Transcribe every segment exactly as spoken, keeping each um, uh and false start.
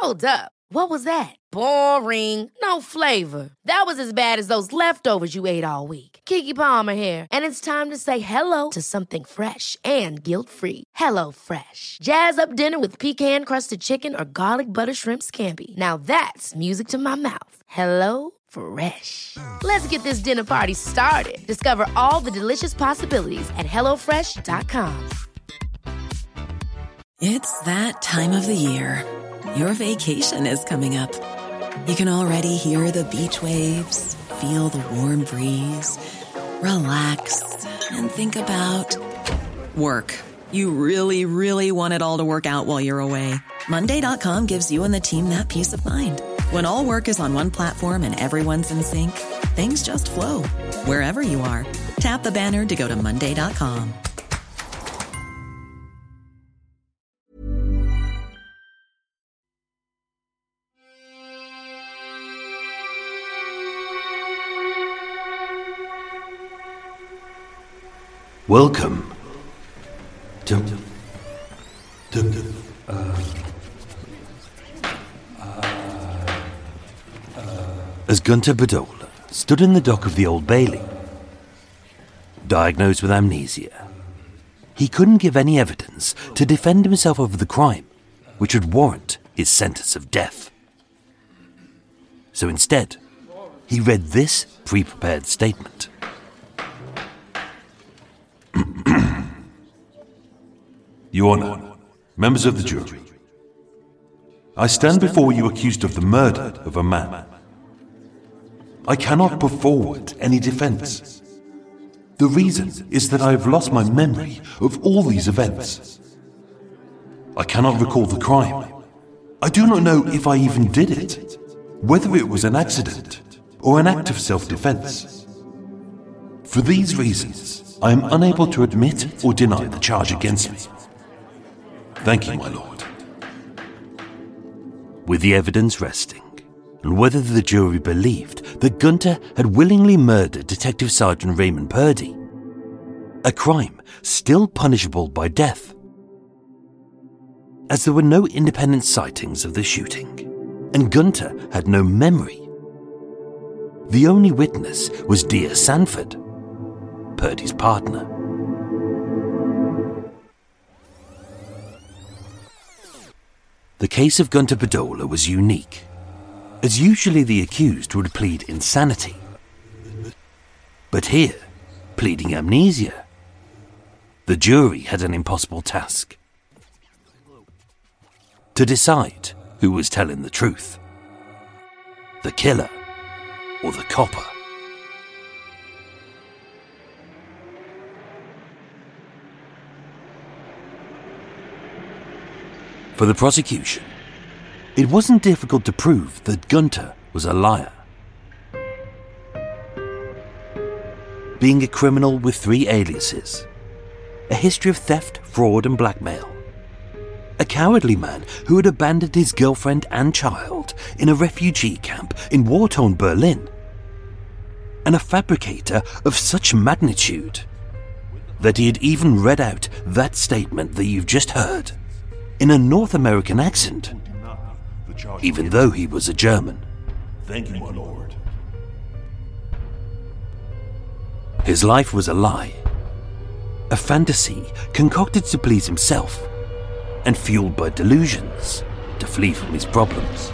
Hold up. What was that? Boring. No flavor. That was as bad as those leftovers you ate all week. Keke Palmer here, and it's time to say hello to something fresh and guilt-free. Hello Fresh. Jazz up dinner with pecan-crusted chicken or garlic butter shrimp scampi. Now that's music to my mouth. Hello Fresh. Let's get this dinner party started. Discover all the delicious possibilities at hello fresh dot com. It's that time of the year. Your vacation is coming up. You can already hear the beach waves, feel the warm breeze, relax, and think about work. You really, really want it all to work out while you're away. Monday dot com gives you and the team that peace of mind. When all work is on one platform and everyone's in sync, things just flow. Wherever you are, tap the banner to go to Monday dot com. Welcome to, to uh, uh, uh. As Gunter Bedolla stood in the dock of the Old Bailey, diagnosed with amnesia, he couldn't give any evidence to defend himself over the crime which would warrant his sentence of death. So instead, he read this pre-prepared statement. Your Honour, members of the jury, I stand before you accused of the murder of a man. I cannot put forward any defence. The reason is that I have lost my memory of all these events. I cannot recall the crime. I do not know if I even did it, whether it was an accident or an act of self-defence. For these reasons, I am unable to admit or deny the charge against me. Thank you, my lord. With the evidence resting, and whether the jury believed that Gunter had willingly murdered Detective Sergeant Raymond Purdy, a crime still punishable by death, as there were no independent sightings of the shooting, and Gunter had no memory. The only witness was Dia Sanford, Purdy's partner. The case of Gunter Bedolla was unique, as usually the accused would plead insanity. But here, pleading amnesia, the jury had an impossible task: to decide who was telling the truth, the killer or the copper. For the prosecution, it wasn't difficult to prove that Gunter was a liar. Being a criminal with three aliases, a history of theft, fraud and blackmail, a cowardly man who had abandoned his girlfriend and child in a refugee camp in war-torn Berlin, and a fabricator of such magnitude that he had even read out that statement that you've just heard in a North American accent, even though he was a German. Thank you, my lord. His life was a lie, a fantasy concocted to please himself and fueled by delusions to flee from his problems.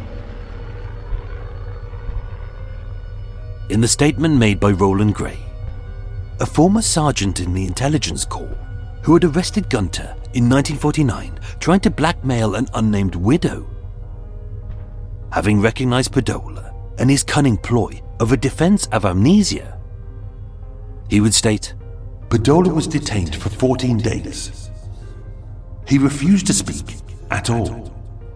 In the statement made by Roland Gray, a former sergeant in the intelligence corps who had arrested Gunter in nineteen forty-nine trying to blackmail an unnamed widow, having recognized Bedolla and his cunning ploy of a defense of amnesia, he would state, Bedolla was detained for fourteen days. He refused to speak at all.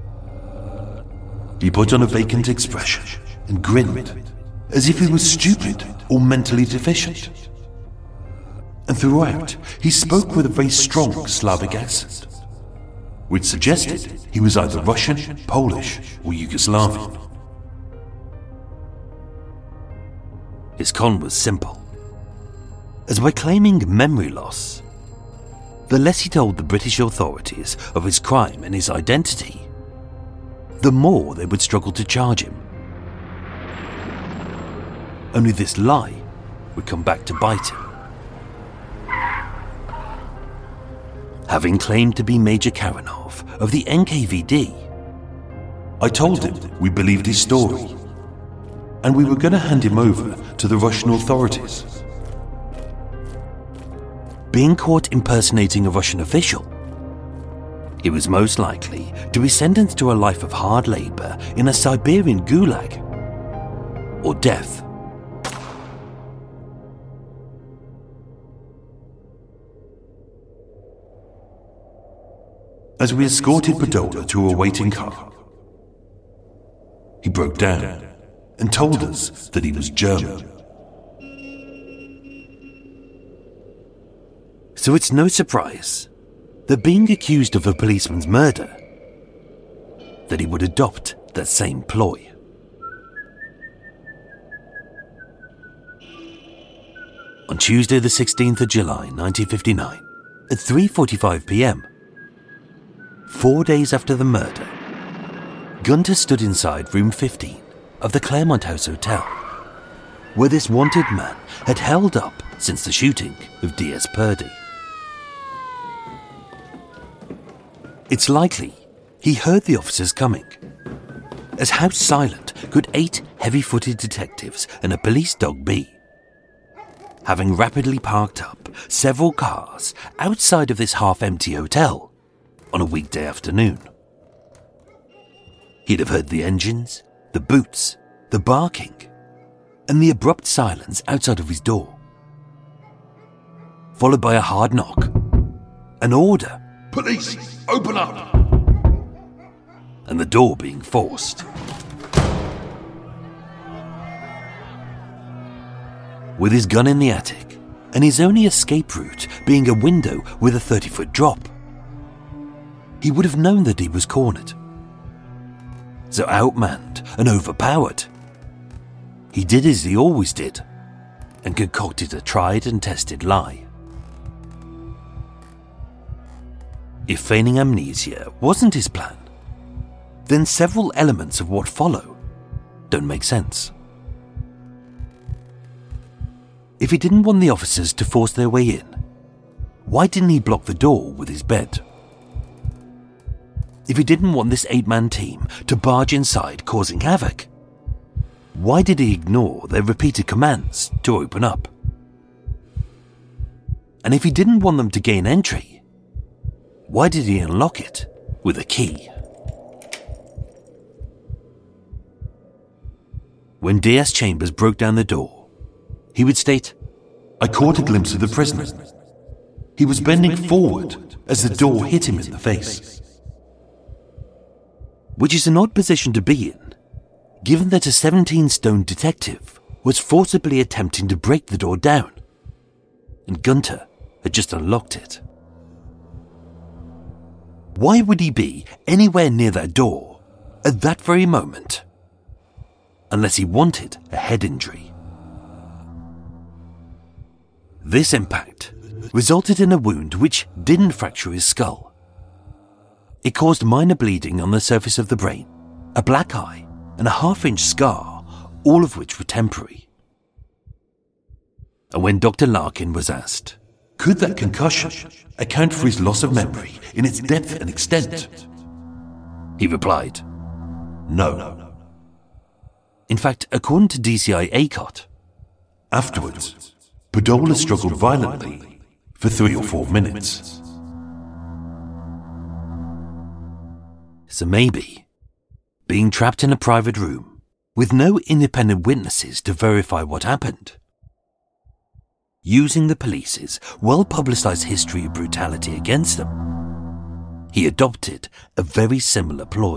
He put on a vacant expression and grinned as if he was stupid or mentally deficient. And throughout, he spoke with a very strong Slavic accent, which suggested he was either Russian, Polish, or Yugoslavian. His con was simple, as by claiming memory loss, the less he told the British authorities of his crime and his identity, the more they would struggle to charge him. Only this lie would come back to bite him. Having claimed to be Major Karanov of the N K V D, I told him we believed his story, and we were going to hand him over to the Russian authorities. Being caught impersonating a Russian official, he was most likely to be sentenced to a life of hard labor in a Siberian gulag, or death. As we escorted Podola to a waiting car, he broke down and told us that he was German. So it's no surprise that being accused of a policeman's murder, that he would adopt that same ploy. On Tuesday the sixteenth of July nineteen fifty-nine, at three forty-five p.m, four days after the murder, Gunter stood inside room fifteen of the Claremont House Hotel, where this wanted man had held up since the shooting of D S Purdy. It's likely he heard the officers coming, as how silent could eight heavy-footed detectives and a police dog be? Having rapidly parked up several cars outside of this half-empty hotel on a weekday afternoon. He'd have heard the engines, the boots, the barking, and the abrupt silence outside of his door, followed by a hard knock, an order, "Police, open up!" and the door being forced. With his gun in the attic, and his only escape route being a window with a thirty-foot drop, he would have known that he was cornered. So outmanned and overpowered, he did as he always did, and concocted a tried and tested lie. If feigning amnesia wasn't his plan, then several elements of what follow don't make sense. If he didn't want the officers to force their way in, why didn't he block the door with his bed? If he didn't want this eight-man team to barge inside causing havoc, why did he ignore their repeated commands to open up? And if he didn't want them to gain entry, why did he unlock it with a key? When D S Chambers broke down the door, he would state, "I caught a glimpse of the prisoner. He was bending forward as the door hit him in the face." Which is an odd position to be in, given that a seventeen-stone detective was forcibly attempting to break the door down, and Gunter had just unlocked it. Why would he be anywhere near that door at that very moment, unless he wanted a head injury? This impact resulted in a wound which didn't fracture his skull. It caused minor bleeding on the surface of the brain, a black eye, and a half-inch scar, all of which were temporary. And when Doctor Larkin was asked, "Could that concussion account for his loss of memory in its depth and extent?" he replied, "No." In fact, according to D C I ACOT, afterwards, Podola struggled violently for three or four minutes. So maybe, being trapped in a private room with no independent witnesses to verify what happened, using the police's well-publicized history of brutality against them, he adopted a very similar ploy.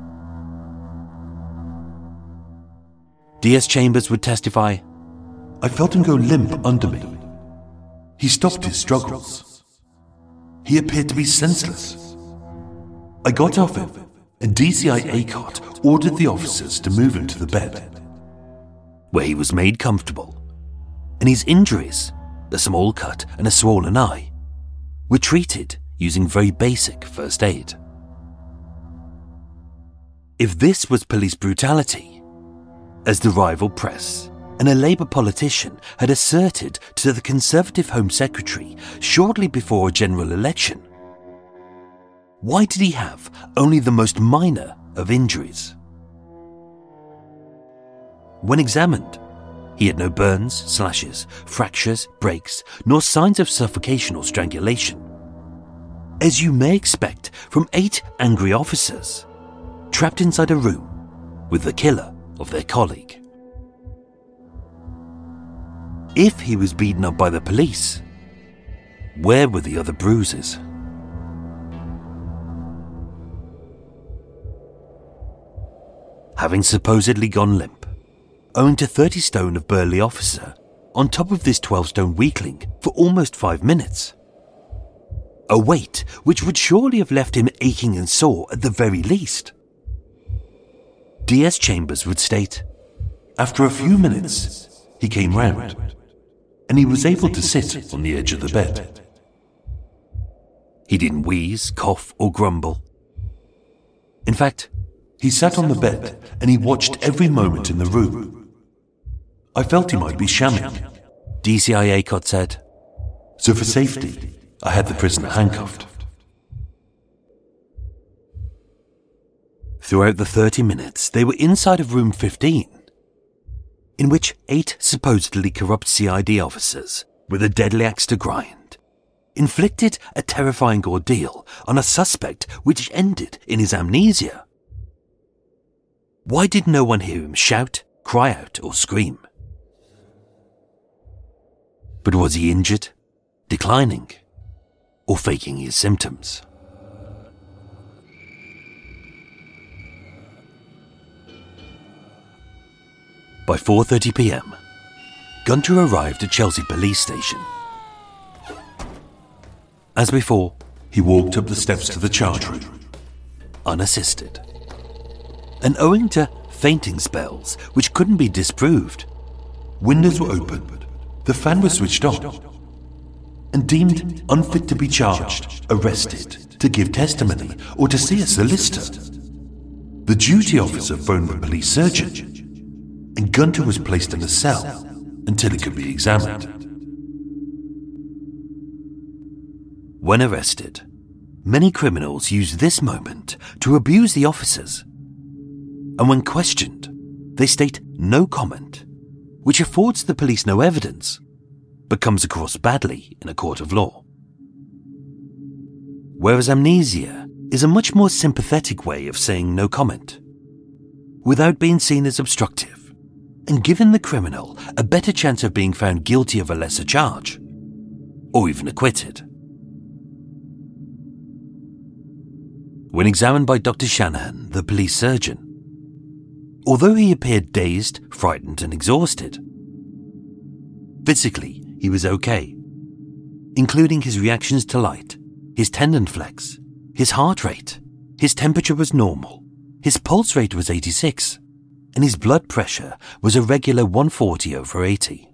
D S Chambers would testify, "I felt him go limp under me. He stopped his struggles. He appeared to be senseless. I got off him, and D C I ACOT ordered the officers to move him to the bed, where he was made comfortable, and his injuries, a small cut and a swollen eye, were treated using very basic first aid. if this was police brutality, as the rival press and a Labour politician had asserted to the Conservative Home Secretary shortly before a general election, why did he have only the most minor of injuries? When examined, he had no burns, slashes, fractures, breaks, nor signs of suffocation or strangulation, as you may expect from eight angry officers trapped inside a room with the killer of their colleague. If he was beaten up by the police, where were the other bruises? Having supposedly gone limp, owing to thirty stone of burly officer on top of this twelve stone weakling for almost five minutes, a weight which would surely have left him aching and sore at the very least, D S Chambers would state, after a few minutes, he came round, and he was able to sit on the edge of the bed. He didn't wheeze, cough, or grumble. In fact, he sat on the bed and he watched every moment in the room. I felt he might be shamming, D C I Acott said. So for safety, I had the prisoner handcuffed. Throughout the thirty minutes, they were inside of room fifteen, in which eight supposedly corrupt C I D officers, with a deadly axe to grind, inflicted a terrifying ordeal on a suspect which ended in his amnesia. Why did no one hear him shout, cry out, or scream? But was he injured, declining, or faking his symptoms? By four thirty p m, Gunter arrived at Chelsea Police Station. As before, he walked up the steps to the charge room, unassisted. And owing to fainting spells which couldn't be disproved, windows were open, the fan was switched on, and deemed unfit to be charged, arrested, to give testimony, or to see a solicitor. The duty officer phoned the police surgeon, and Gunter was placed in a cell until he could be examined. When arrested, many criminals use this moment to abuse the officers. And when questioned, they state no comment, which affords the police no evidence, but comes across badly in a court of law. Whereas amnesia is a much more sympathetic way of saying no comment, without being seen as obstructive, and giving the criminal a better chance of being found guilty of a lesser charge, or even acquitted. When examined by Doctor Shanahan, the police surgeon, although he appeared dazed, frightened, and exhausted, physically he was okay, including his reactions to light, his tendon flex, his heart rate, his temperature was normal, his pulse rate was eighty-six, and his blood pressure was a regular one forty over eighty.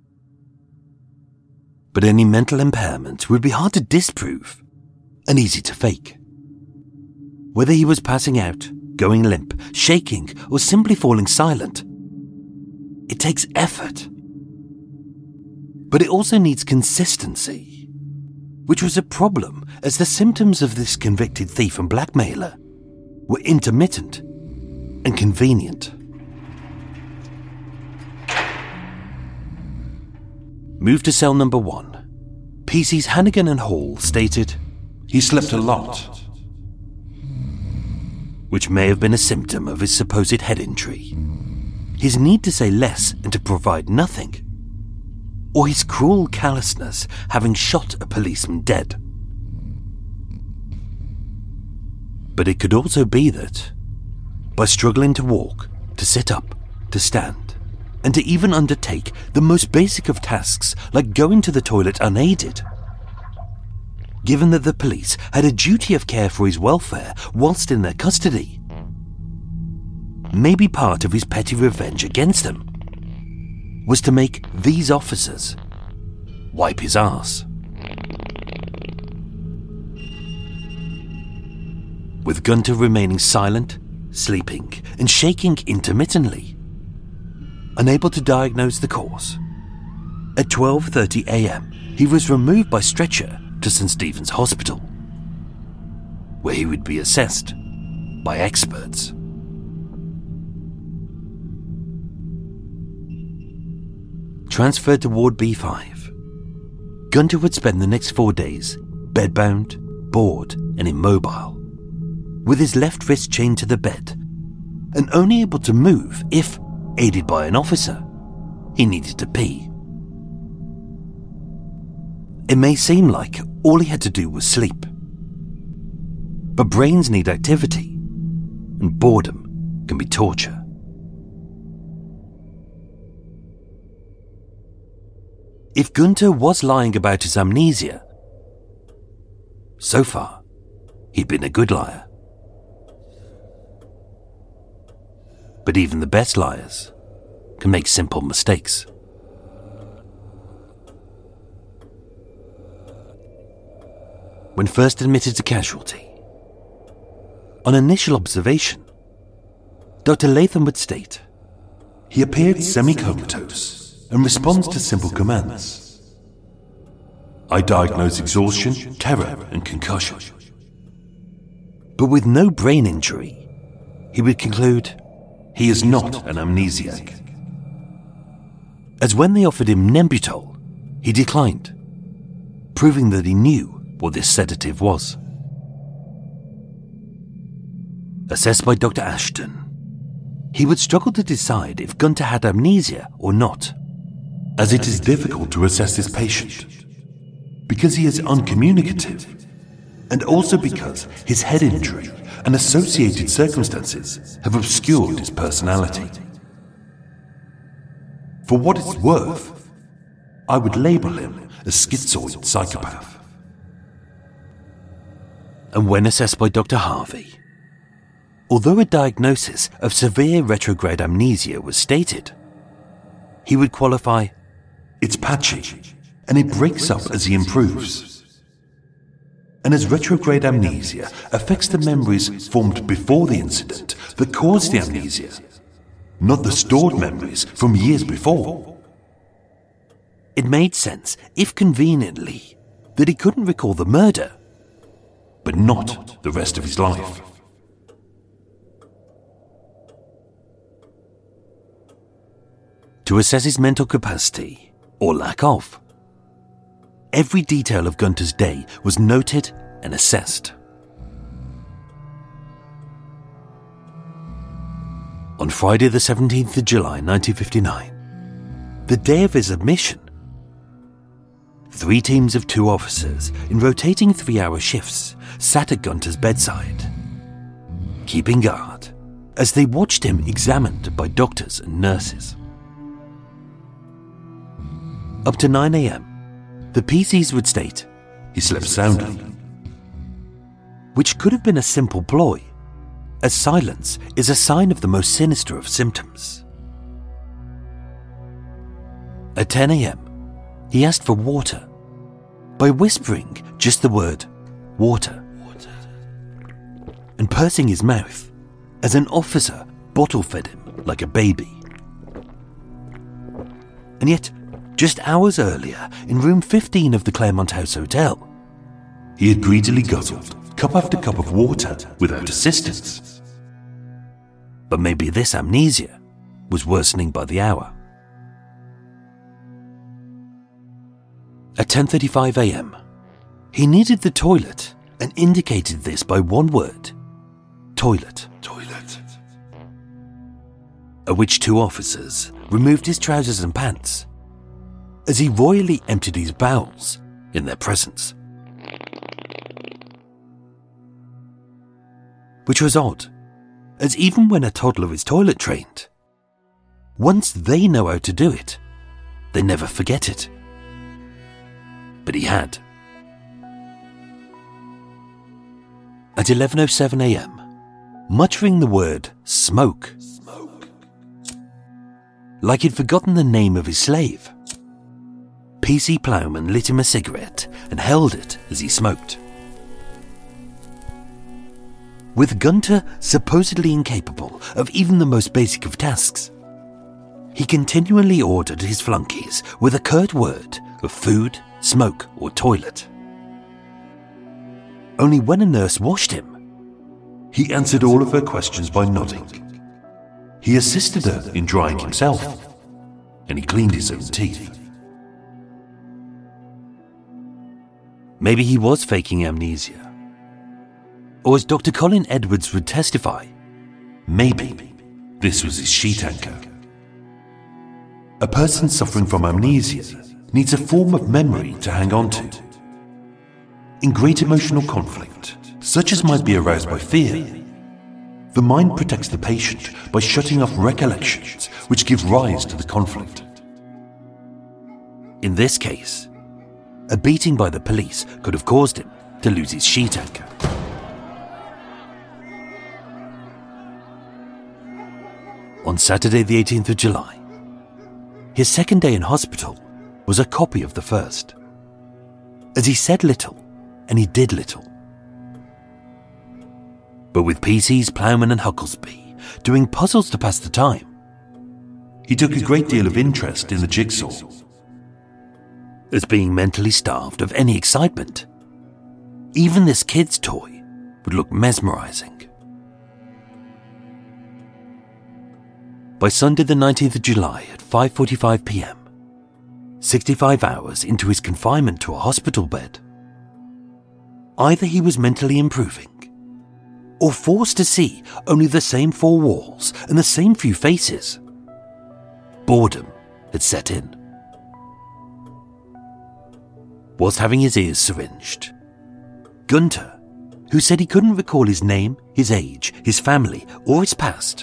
But any mental impairment would be hard to disprove and easy to fake. Whether he was passing out, going limp, shaking, or simply falling silent, it takes effort. But it also needs consistency, which was a problem as the symptoms of this convicted thief and blackmailer were intermittent and convenient. Moved to cell number one, P Cs Hannigan and Hall stated, "He slept a lot," which may have been a symptom of his supposed head injury, his need to say less and to provide nothing, or his cruel callousness having shot a policeman dead. But it could also be that, by struggling to walk, to sit up, to stand, and to even undertake the most basic of tasks like going to the toilet unaided, given that the police had a duty of care for his welfare whilst in their custody, maybe part of his petty revenge against them was to make these officers wipe his arse. With Gunter remaining silent, sleeping, and shaking intermittently. Unable to diagnose the cause, at twelve thirty a.m. he was removed by stretcher to Saint Stephen's Hospital, where he would be assessed by experts. Transferred to Ward B five, Gunter would spend the next four days bedbound, bored, and immobile, with his left wrist chained to the bed, and only able to move if, aided by an officer, he needed to pee. It may seem like all he had to do was sleep, but brains need activity, and boredom can be torture. If Gunter was lying about his amnesia, so far, he'd been a good liar. But even the best liars can make simple mistakes. When first admitted to casualty, on initial observation, Doctor Latham would state, "He appeared semi-comatose and responds to simple commands. I diagnose exhaustion, terror, and concussion." But with no brain injury, he would conclude he is not an amnesiac. As when they offered him Nembutal, he declined, proving that he knew what this sedative was. Assessed by Doctor Ashton, he would struggle to decide if Gunter had amnesia or not, as it is difficult to assess this patient, because he is uncommunicative, and also because his head injury and associated circumstances have obscured his personality. For what it's worth, I would label him a schizoid psychopath. And when assessed by Doctor Harvey, although a diagnosis of severe retrograde amnesia was stated, he would qualify, "It's patchy, and it breaks up as he improves." And as retrograde amnesia affects the memories formed before the incident that caused the amnesia, not the stored memories from years before. It made sense, if conveniently, that he couldn't recall the murder, but not the rest of his life. To assess his mental capacity, or lack of, every detail of Gunter's day was noted and assessed. On Friday the seventeenth of July nineteen fifty-nine, the day of his admission, three teams of two officers in rotating three-hour shifts sat at Gunter's bedside, keeping guard as they watched him examined by doctors and nurses. Up to nine a.m, the P Cs would state he slept soundly, which could have been a simple ploy, as silence is a sign of the most sinister of symptoms. At ten a.m, he asked for water by whispering just the word water, water, and pursing his mouth as an officer bottle-fed him like a baby. And yet, just hours earlier, in room fifteen of the Claremont House Hotel, he had greedily guzzled cup after cup of water without assistance. But maybe this amnesia was worsening by the hour. At ten thirty-five a.m, he needed the toilet and indicated this by one word, toilet. Toilet. At which two officers removed his trousers and pants as he royally emptied his bowels in their presence. Which was odd, as even when a toddler is toilet trained, once they know how to do it, they never forget it. But he had. At eleven oh seven a.m, muttering the word smoke, Smoke. like he'd forgotten the name of his slave, P C Plowman lit him a cigarette and held it as he smoked. with Gunter supposedly incapable of even the most basic of tasks. He continually ordered his flunkies with a curt word of food, smoke, or toilet. Only when a nurse washed him, he answered all of her questions by nodding. He assisted her in drying himself, and he cleaned his own teeth. Maybe he was faking amnesia. Or as Doctor Colin Edwards would testify, maybe this was his sheet anchor. A person suffering from amnesia needs a form of memory to hang on to. In great emotional conflict, such as might be aroused by fear, the mind protects the patient by shutting off recollections which give rise to the conflict. In this case, a beating by the police could have caused him to lose his sheet anchor. On Saturday the eighteenth of July, his second day in hospital was a copy of the first, as he said little and he did little. But with P Cs, Plowman and Hucklesby doing puzzles to pass the time, he took a great deal of interest in the jigsaw. As being mentally starved of any excitement, even this kid's toy would look mesmerizing. By Sunday the nineteenth of July at five forty-five p m, sixty-five hours into his confinement to a hospital bed, either he was mentally improving, or forced to see only the same four walls and the same few faces. Boredom had set in. Whilst having his ears syringed, Gunter, who said he couldn't recall his name, his age, his family, or his past,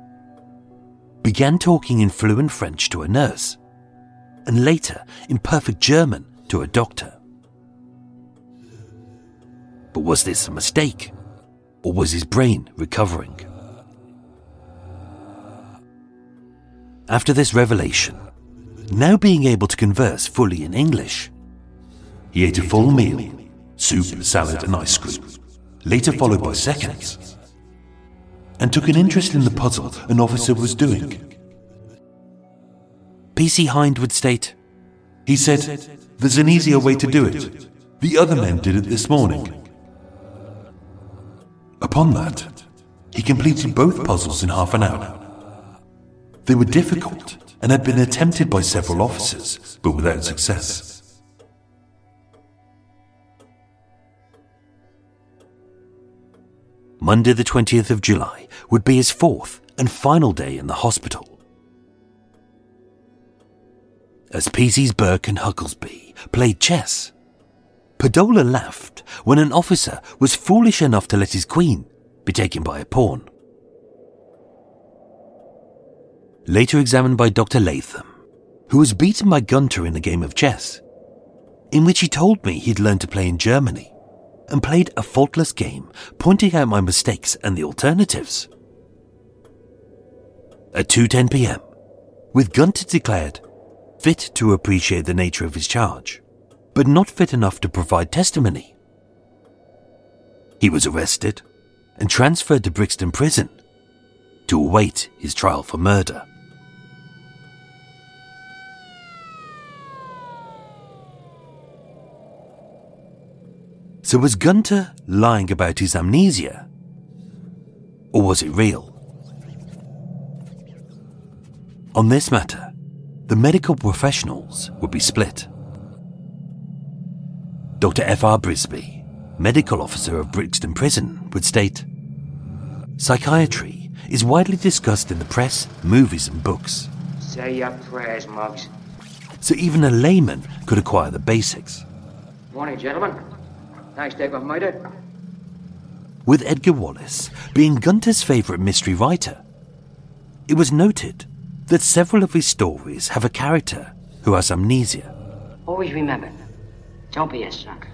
began talking in fluent French to a nurse, and later in perfect German to a doctor. But was this a mistake, or was his brain recovering? After this revelation, now being able to converse fully in English, he ate a full meal, soup, salad and ice cream, later followed by seconds, and took an interest in the puzzle an officer was doing. P C Hind would state, he said, "There's an easier way to do it. The other men did it this morning." Upon that, he completed both puzzles in half an hour. They were difficult and had been attempted by several officers, but without success. Monday the twentieth of July would be his fourth and final day in the hospital. As P Cs Burke and Hucklesby played chess, Padola laughed when an officer was foolish enough to let his queen be taken by a pawn. Later examined by Doctor Latham, who was beaten by Gunter in a game of chess, in which he told me he'd learned to play in Germany and played a faultless game, pointing out my mistakes and the alternatives. At two ten p m, with Gunter declared fit to appreciate the nature of his charge, but not fit enough to provide testimony, he was arrested and transferred to Brixton Prison to await his trial for murder. So was Gunter lying about his amnesia? Or was it real? On this matter, the medical professionals would be split. Doctor F R Brisby, medical officer of Brixton Prison, would state, "Psychiatry is widely discussed in the press, movies and books. Say your prayers, Muggs." So even a layman could acquire the basics. Morning, gentlemen. Nice day with murder. With Edgar Wallace being Gunter's favourite mystery writer, it was noted that several of his stories have a character who has amnesia. Always remember, don't be a sucker.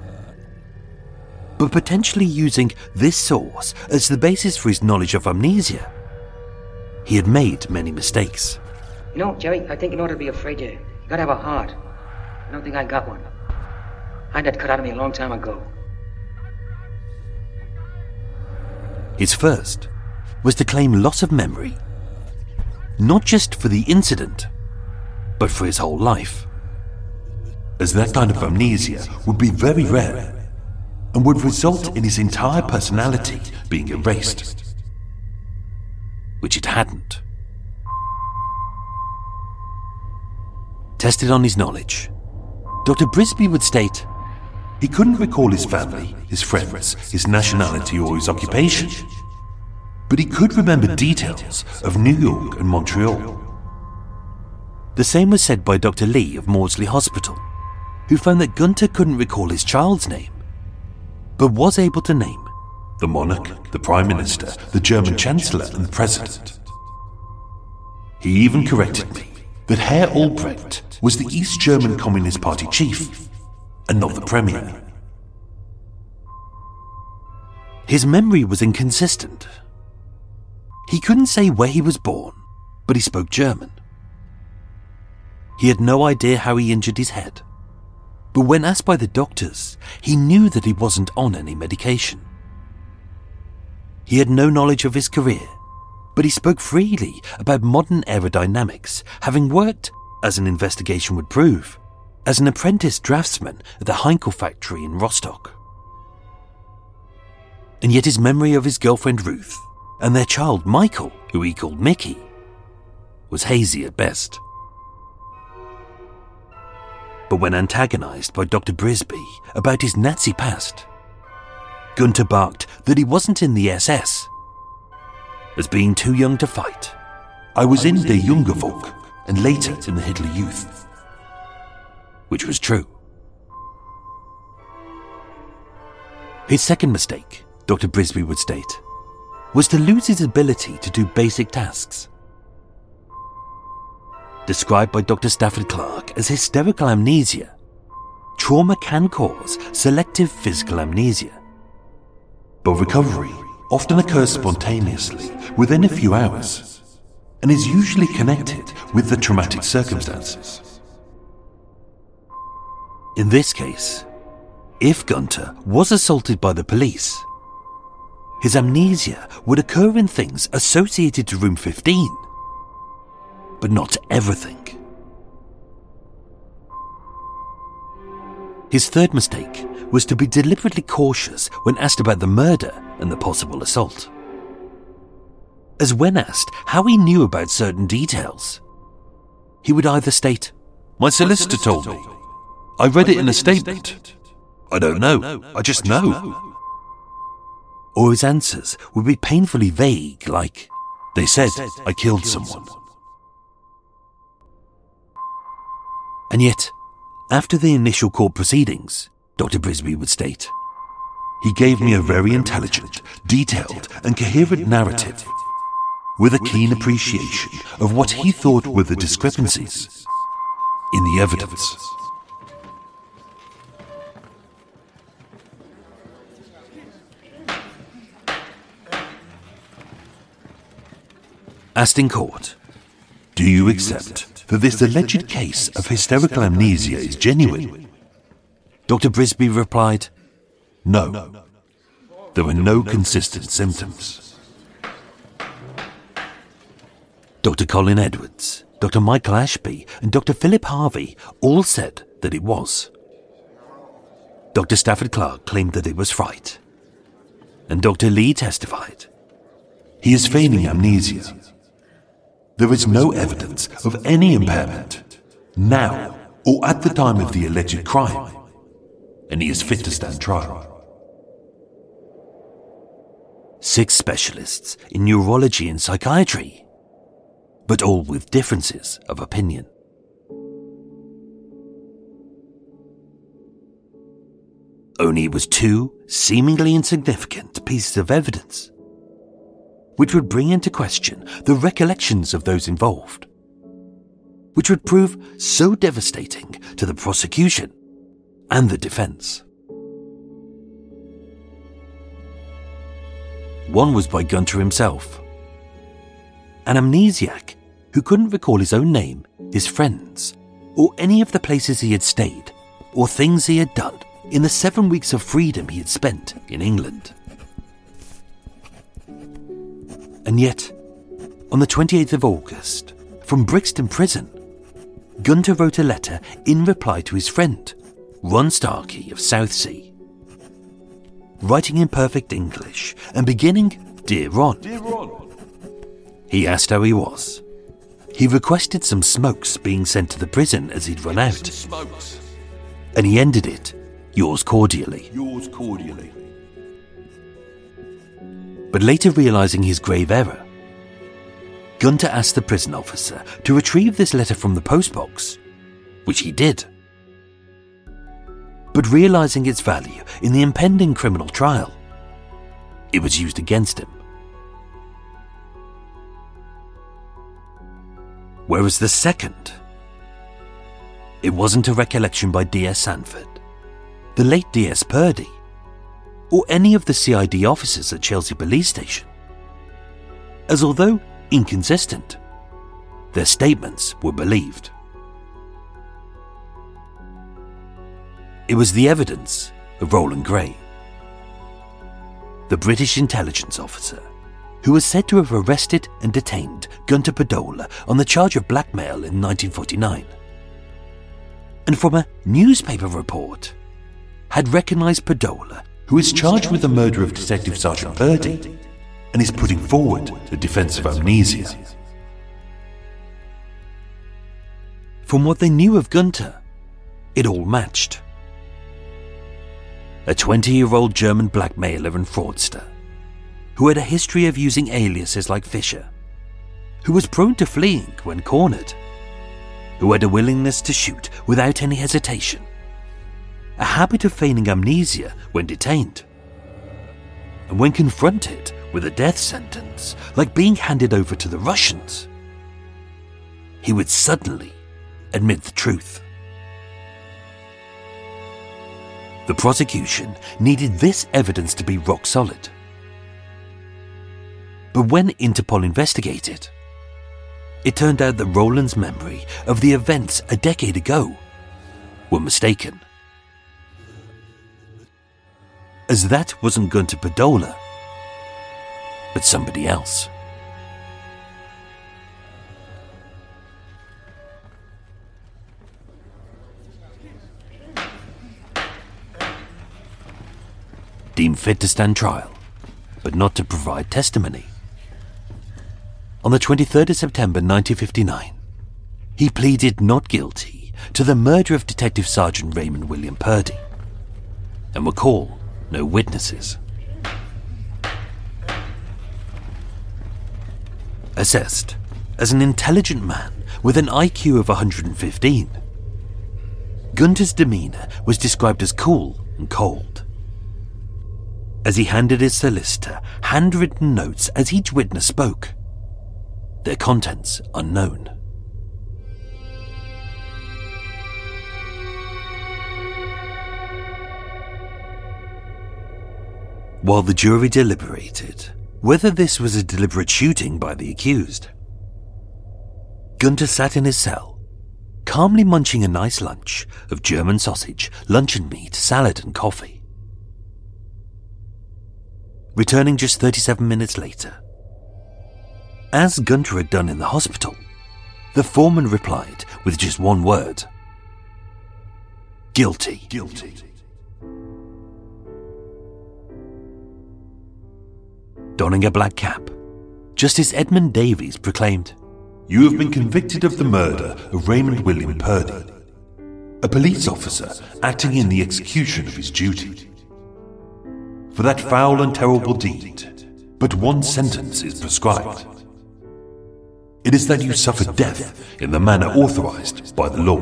But potentially using this source as the basis for his knowledge of amnesia, he had made many mistakes. You know, Jerry, I think in order to be afraid, you, you gotta have a heart. I don't think I got one. I had that cut out of me a long time ago. His first was to claim loss of memory, not just for the incident, but for his whole life, as that kind of amnesia would be very rare and would result in his entire personality being erased, which it hadn't. Tested on his knowledge, Doctor Brisby would state he couldn't recall his family, his friends, his nationality or his occupation, but he could remember details of New York and Montreal. The same was said by Doctor Lee of Maudsley Hospital, who found that Gunter couldn't recall his child's name, but was able to name the monarch, the Prime Minister, the German Chancellor and the President. He even corrected me that Herr Albrecht was the East German Communist Party chief and not the Premier. His memory was inconsistent. He couldn't say where he was born, but he spoke German. He had no idea how he injured his head, but when asked by the doctors, he knew that he wasn't on any medication. He had no knowledge of his career, but he spoke freely about modern aerodynamics, having worked, as an investigation would prove, as an apprentice draftsman at the Heinkel factory in Rostock. And yet his memory of his girlfriend Ruth and their child Michael, who he called Mickey, was hazy at best. But when antagonized by Doctor Brisby about his Nazi past, Gunter barked that he wasn't in the S S, as being too young to fight. I was in Der Junge Volk and later in the Hitler Youth. Which was true. His second mistake, Doctor Brisby would state, was to lose his ability to do basic tasks. Described by Doctor Stafford Clark as hysterical amnesia, trauma can cause selective physical amnesia. But recovery often occurs spontaneously within a few hours and is usually connected with the traumatic circumstances. In this case, if Gunter was assaulted by the police, his amnesia would occur in things associated to room fifteen, but not everything. His third mistake was to be deliberately cautious when asked about the murder and the possible assault. As when asked how he knew about certain details, he would either state, "My solicitor told me. I read it in a statement. I don't know, I just know." Or his answers would be painfully vague, like, "They said I killed someone." And yet, after the initial court proceedings, Doctor Brisby would state, "He gave me a very intelligent, detailed and coherent narrative with a keen appreciation of what he thought were the discrepancies in the evidence." Asked in court, "Do you accept that this alleged case of hysterical amnesia is genuine?" Doctor Brisby replied, "No. There were no consistent symptoms." Doctor Colin Edwards, Doctor Michael Ashby, and Doctor Philip Harvey all said that it was. Doctor Stafford Clark claimed that it was fright, and Doctor Lee testified, "He is feigning amnesia. There is no evidence of any impairment, now or at the time of the alleged crime, and he is fit to stand trial." Six specialists in neurology and psychiatry, but all with differences of opinion. Only it was two seemingly insignificant pieces of evidence which would bring into question the recollections of those involved, which would prove so devastating to the prosecution and the defense. One was by Gunter himself, an amnesiac who couldn't recall his own name, his friends, or any of the places he had stayed or things he had done in the seven weeks of freedom he had spent in England. And yet, on the twenty-eighth of August, from Brixton Prison, Gunter wrote a letter in reply to his friend, Ron Starkey of Southsea. Writing in perfect English and beginning, Dear Ron. Dear Ron. He asked how he was. He requested some smokes being sent to the prison as he'd run out. Smokes. And he ended it, yours cordially. Yours cordially. But later realising his grave error, Gunter asked the prison officer to retrieve this letter from the postbox, which he did. But realising its value in the impending criminal trial, it was used against him. Whereas the second, it wasn't a recollection by D S Sanford, the late D S Purdy, or any of the C I D officers at Chelsea Police Station, as although inconsistent, their statements were believed. It was the evidence of Roland Gray, the British intelligence officer who was said to have arrested and detained Gunter Padola on the charge of blackmail in nineteen forty-nine, and from a newspaper report had recognised Padola, Who is charged with the murder of Detective Sergeant Purdy and is putting forward a defence of amnesia. From what they knew of Gunter, it all matched. A twenty-year-old German blackmailer and fraudster who had a history of using aliases like Fisher, who was prone to fleeing when cornered, who had a willingness to shoot without any hesitation, a habit of feigning amnesia when detained, and when confronted with a death sentence, like being handed over to the Russians, he would suddenly admit the truth. The prosecution needed this evidence to be rock solid. But when Interpol investigated, it turned out that Roland's memory of the events a decade ago were mistaken. As that wasn't Gunter Padola, but somebody else. Deemed fit to stand trial, but not to provide testimony. On the twenty-third of September nineteen fifty-nine, he pleaded not guilty to the murder of Detective Sergeant Raymond William Purdy, and would call no witnesses. Assessed as an intelligent man with an I Q of one hundred fifteen, Gunter's demeanour was described as cool and cold. As he handed his solicitor handwritten notes as each witness spoke, their contents unknown. While the jury deliberated whether this was a deliberate shooting by the accused, Gunter sat in his cell, calmly munching a nice lunch of German sausage, luncheon meat, salad and coffee. Returning just thirty-seven minutes later, as Gunter had done in the hospital, the foreman replied with just one word: guilty. Guilty. Donning a black cap, Justice Edmund Davies proclaimed, You have been convicted of the murder of Raymond William Purdy, a police officer acting in the execution of his duty. For that foul and terrible deed, but one sentence is prescribed. It is that you suffer death in the manner authorized by the law.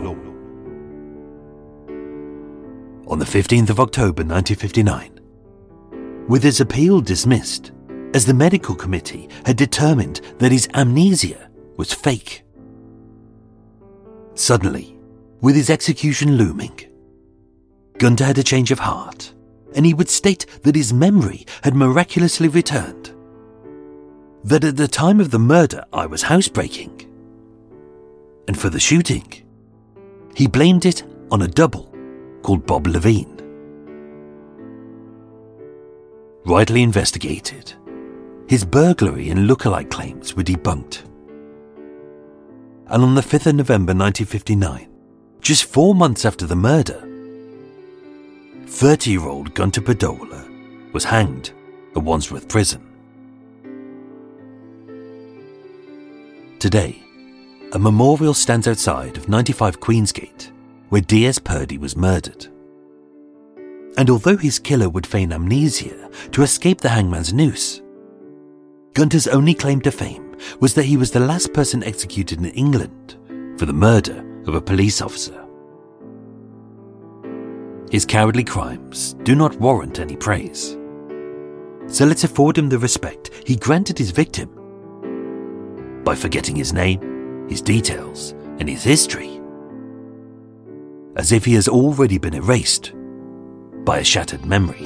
On the fifteenth of October nineteen fifty-nine, with his appeal dismissed, as the medical committee had determined that his amnesia was fake. Suddenly, with his execution looming, Gunter had a change of heart, and he would state that his memory had miraculously returned. That at the time of the murder I was housebreaking, and for the shooting, he blamed it on a double called Bob Levine. Rightly investigated, his burglary and lookalike claims were debunked. And on the fifth of November nineteen fifty-nine, just four months after the murder, thirty-year-old Gunter Padola was hanged at Wandsworth Prison. Today, a memorial stands outside of ninety-five Queensgate, where D S Purdy was murdered. And although his killer would feign amnesia to escape the hangman's noose, Gunter's only claim to fame was that he was the last person executed in England for the murder of a police officer. His cowardly crimes do not warrant any praise, so let's afford him the respect he granted his victim by forgetting his name, his details, and his history, as if he has already been erased by a shattered memory.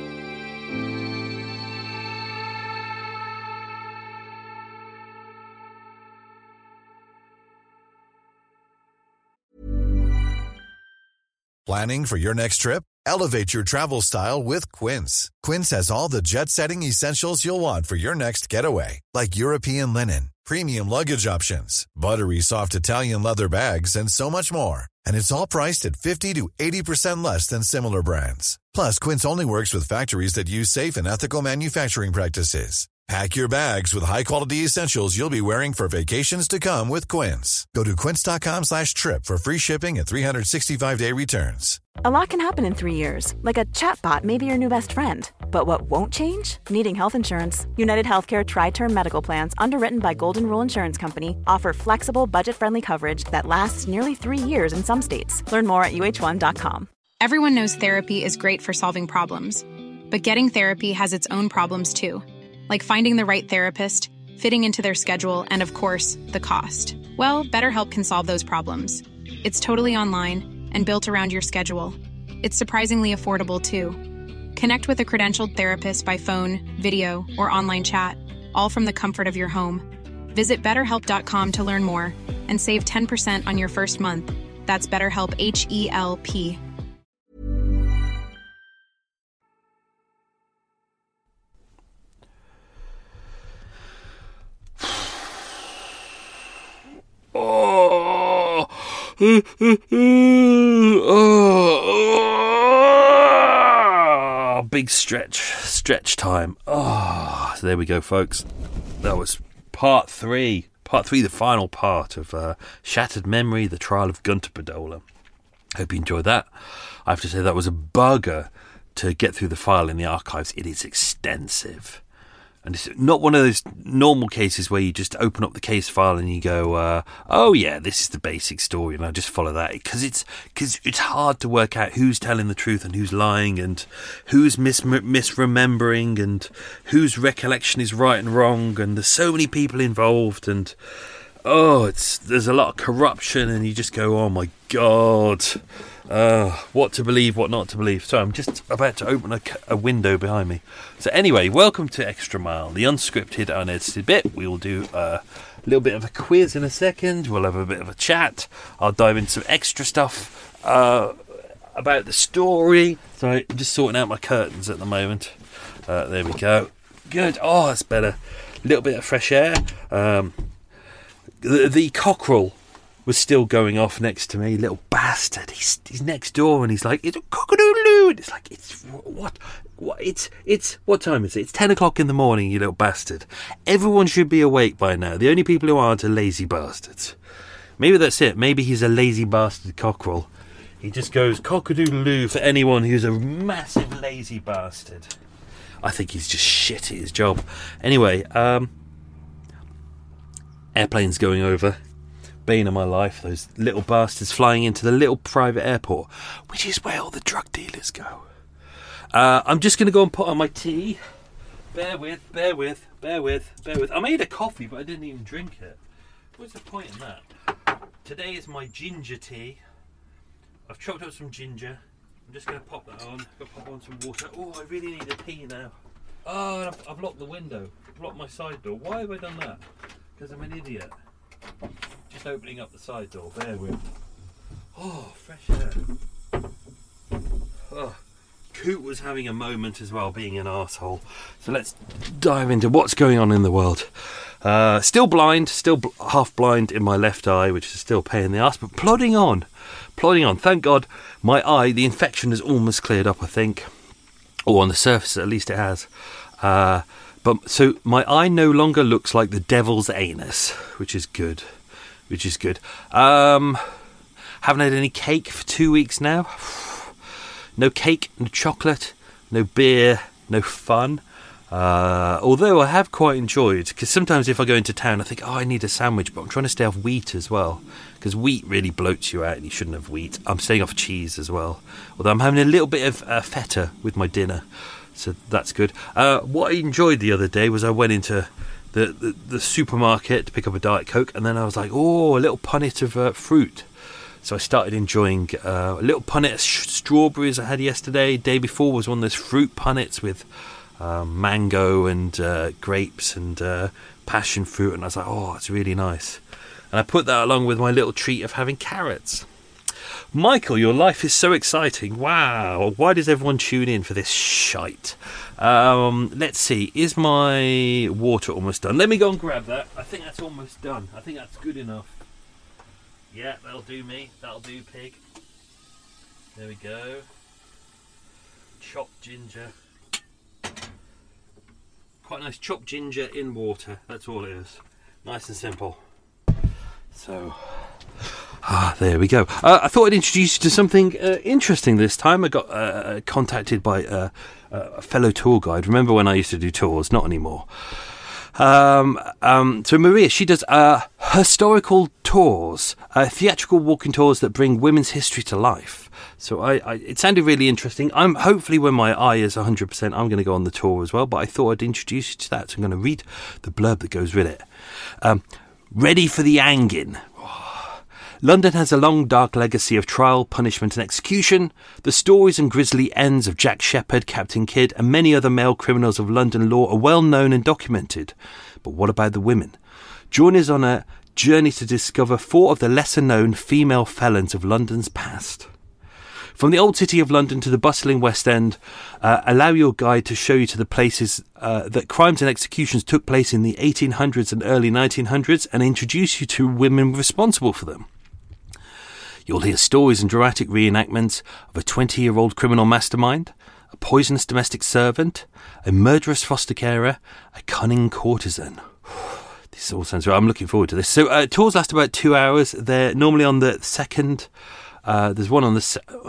Planning for your next trip? Elevate your travel style with Quince. Quince has all the jet-setting essentials you'll want for your next getaway, like European linen, premium luggage options, buttery soft Italian leather bags, and so much more. And it's all priced at fifty to eighty percent less than similar brands. Plus, Quince only works with factories that use safe and ethical manufacturing practices. Pack your bags with high-quality essentials you'll be wearing for vacations to come with Quince. Go to quince.com slash trip for free shipping and three sixty-five day returns. A lot can happen in three years, like a chatbot may be your new best friend. But what won't change? Needing health insurance. United Healthcare Tri-Term Medical Plans, underwritten by Golden Rule Insurance Company, offer flexible, budget-friendly coverage that lasts nearly three years in some states. Learn more at U H one dot com. Everyone knows therapy is great for solving problems, but getting therapy has its own problems too. Like finding the right therapist, fitting into their schedule, and of course, the cost. Well, BetterHelp can solve those problems. It's totally online and built around your schedule. It's surprisingly affordable too. Connect with a credentialed therapist by phone, video, or online chat, all from the comfort of your home. Visit better help dot com to learn more and save ten percent on your first month. That's BetterHelp, H E L P. Oh, oh, big stretch, stretch time. Oh, so there we go, folks. That was part three. Part three, the final part of uh, Shattered Memory, the trial of Gunter Padola. Hope you enjoyed that. I have to say that was a bugger to get through the file in the archives. It is extensive. And it's not one of those normal cases where you just open up the case file and you go, uh, oh yeah, this is the basic story, and I just follow that. Because it's, cause it's hard to work out who's telling the truth and who's lying, and who's mis- misremembering, and whose recollection is right and wrong, and there's so many people involved, and oh, it's there's a lot of corruption, and you just go, oh my God. Uh, what to believe, what not to believe. So I'm just about to open a, a window behind me. So anyway, welcome to Extra Mile, the unscripted, unedited bit. We'll do a little bit of a quiz in a second. We'll have a bit of a chat. I'll dive into some extra stuff uh, about the story. So I'm just sorting out my curtains at the moment. Uh, there we go. Good. Oh, that's better. A little bit of fresh air. Um, the, the cockerel was still going off next to me, little bastard. He's he's next door, and he's like, "It's a cock-a-doodle-doo." And it's like, it's what, what? It's it's what time is it? It's ten o'clock in the morning, you little bastard. Everyone should be awake by now. The only people who aren't are lazy bastards. Maybe that's it. Maybe he's a lazy bastard cockerel. He just goes cock-a-doodle-doo for anyone who's a massive lazy bastard. I think he's just shit at his job. Anyway, um, airplanes going over. Bane of my life, those little bastards flying into the little private airport, which is where all the drug dealers go. Uh, I'm just going to go and put on my tea. Bear with, bear with, bear with, bear with. I made a coffee, but I didn't even drink it. What's the point in that? Today is my ginger tea. I've chopped up some ginger. I'm just going to pop that on. Got to pop on some water. Oh, I really need a pee now. Oh, I've, I've locked the window. Blocked my side door. Why have I done that? Because I'm an idiot. Just opening up the side door, bear with. Oh, fresh air. Oh, Coot was having a moment as well, being an arsehole. So let's dive into what's going on in the world. Uh, still blind, still bl- half blind in my left eye, which is still a pain in the arse, but plodding on. Plodding on. Thank God my eye, the infection has almost cleared up, I think. Or on the surface, at least it has. Uh, but so my eye no longer looks like the devil's anus, which is good. Which is good. Um, haven't had any cake for two weeks now. No cake, no chocolate, no beer, no fun. Uh, although I have quite enjoyed, because sometimes if I go into town I think, oh, I need a sandwich, but I'm trying to stay off wheat as well, because wheat really bloats you out and you shouldn't have wheat. I'm staying off cheese as well, although I'm having a little bit of uh, feta with my dinner, so that's good. Uh, what I enjoyed the other day was I went into the, the, the supermarket to pick up a Diet Coke, and then I was like, oh, a little punnet of uh, fruit. So I started enjoying uh, a little punnet of sh- strawberries I had yesterday. Day before was one of those fruit punnets with um, mango and uh, grapes and uh, passion fruit. And I was like, oh, it's really nice. And I put that along with my little treat of having carrots. Michael, your life is so exciting. Wow. Why does everyone tune in for this shite? Um, let's see. Is my water almost done? Let me go and grab that. I think that's almost done. I think that's good enough. Yeah, that'll do me. That'll do, pig. There we go. Chopped ginger. Quite nice chopped ginger in water. That's all it is. Nice and simple. So, ah, there we go. Uh, I thought I'd introduce you to something uh, interesting this time. I got uh, contacted by uh, a fellow tour guide. Remember when I used to do tours? Not anymore. Um, um, so Maria, she does uh, historical tours, uh, theatrical walking tours that bring women's history to life. So I, I, it sounded really interesting. I'm hopefully when my eye is one hundred percent, I'm going to go on the tour as well. But I thought I'd introduce you to that. So I'm going to read the blurb that goes with it. Um, ready for the hanging. London has a long, dark legacy of trial, punishment and execution. The stories and grisly ends of Jack Shepherd, Captain Kidd and many other male criminals of London law are well known and documented. But what about the women? Join us on a journey to discover four of the lesser-known female felons of London's past. From the old city of London to the bustling West End, uh, allow your guide to show you to the places uh, that crimes and executions took place in the eighteen hundreds and early nineteen hundreds and introduce you to women responsible for them. You'll hear stories and dramatic reenactments of a twenty-year-old criminal mastermind, a poisonous domestic servant, a murderous foster carer, a cunning courtesan. This all sounds right. I'm looking forward to this. So uh, tours last about two hours. They're normally on the second. Uh, there's one on the. Se- uh,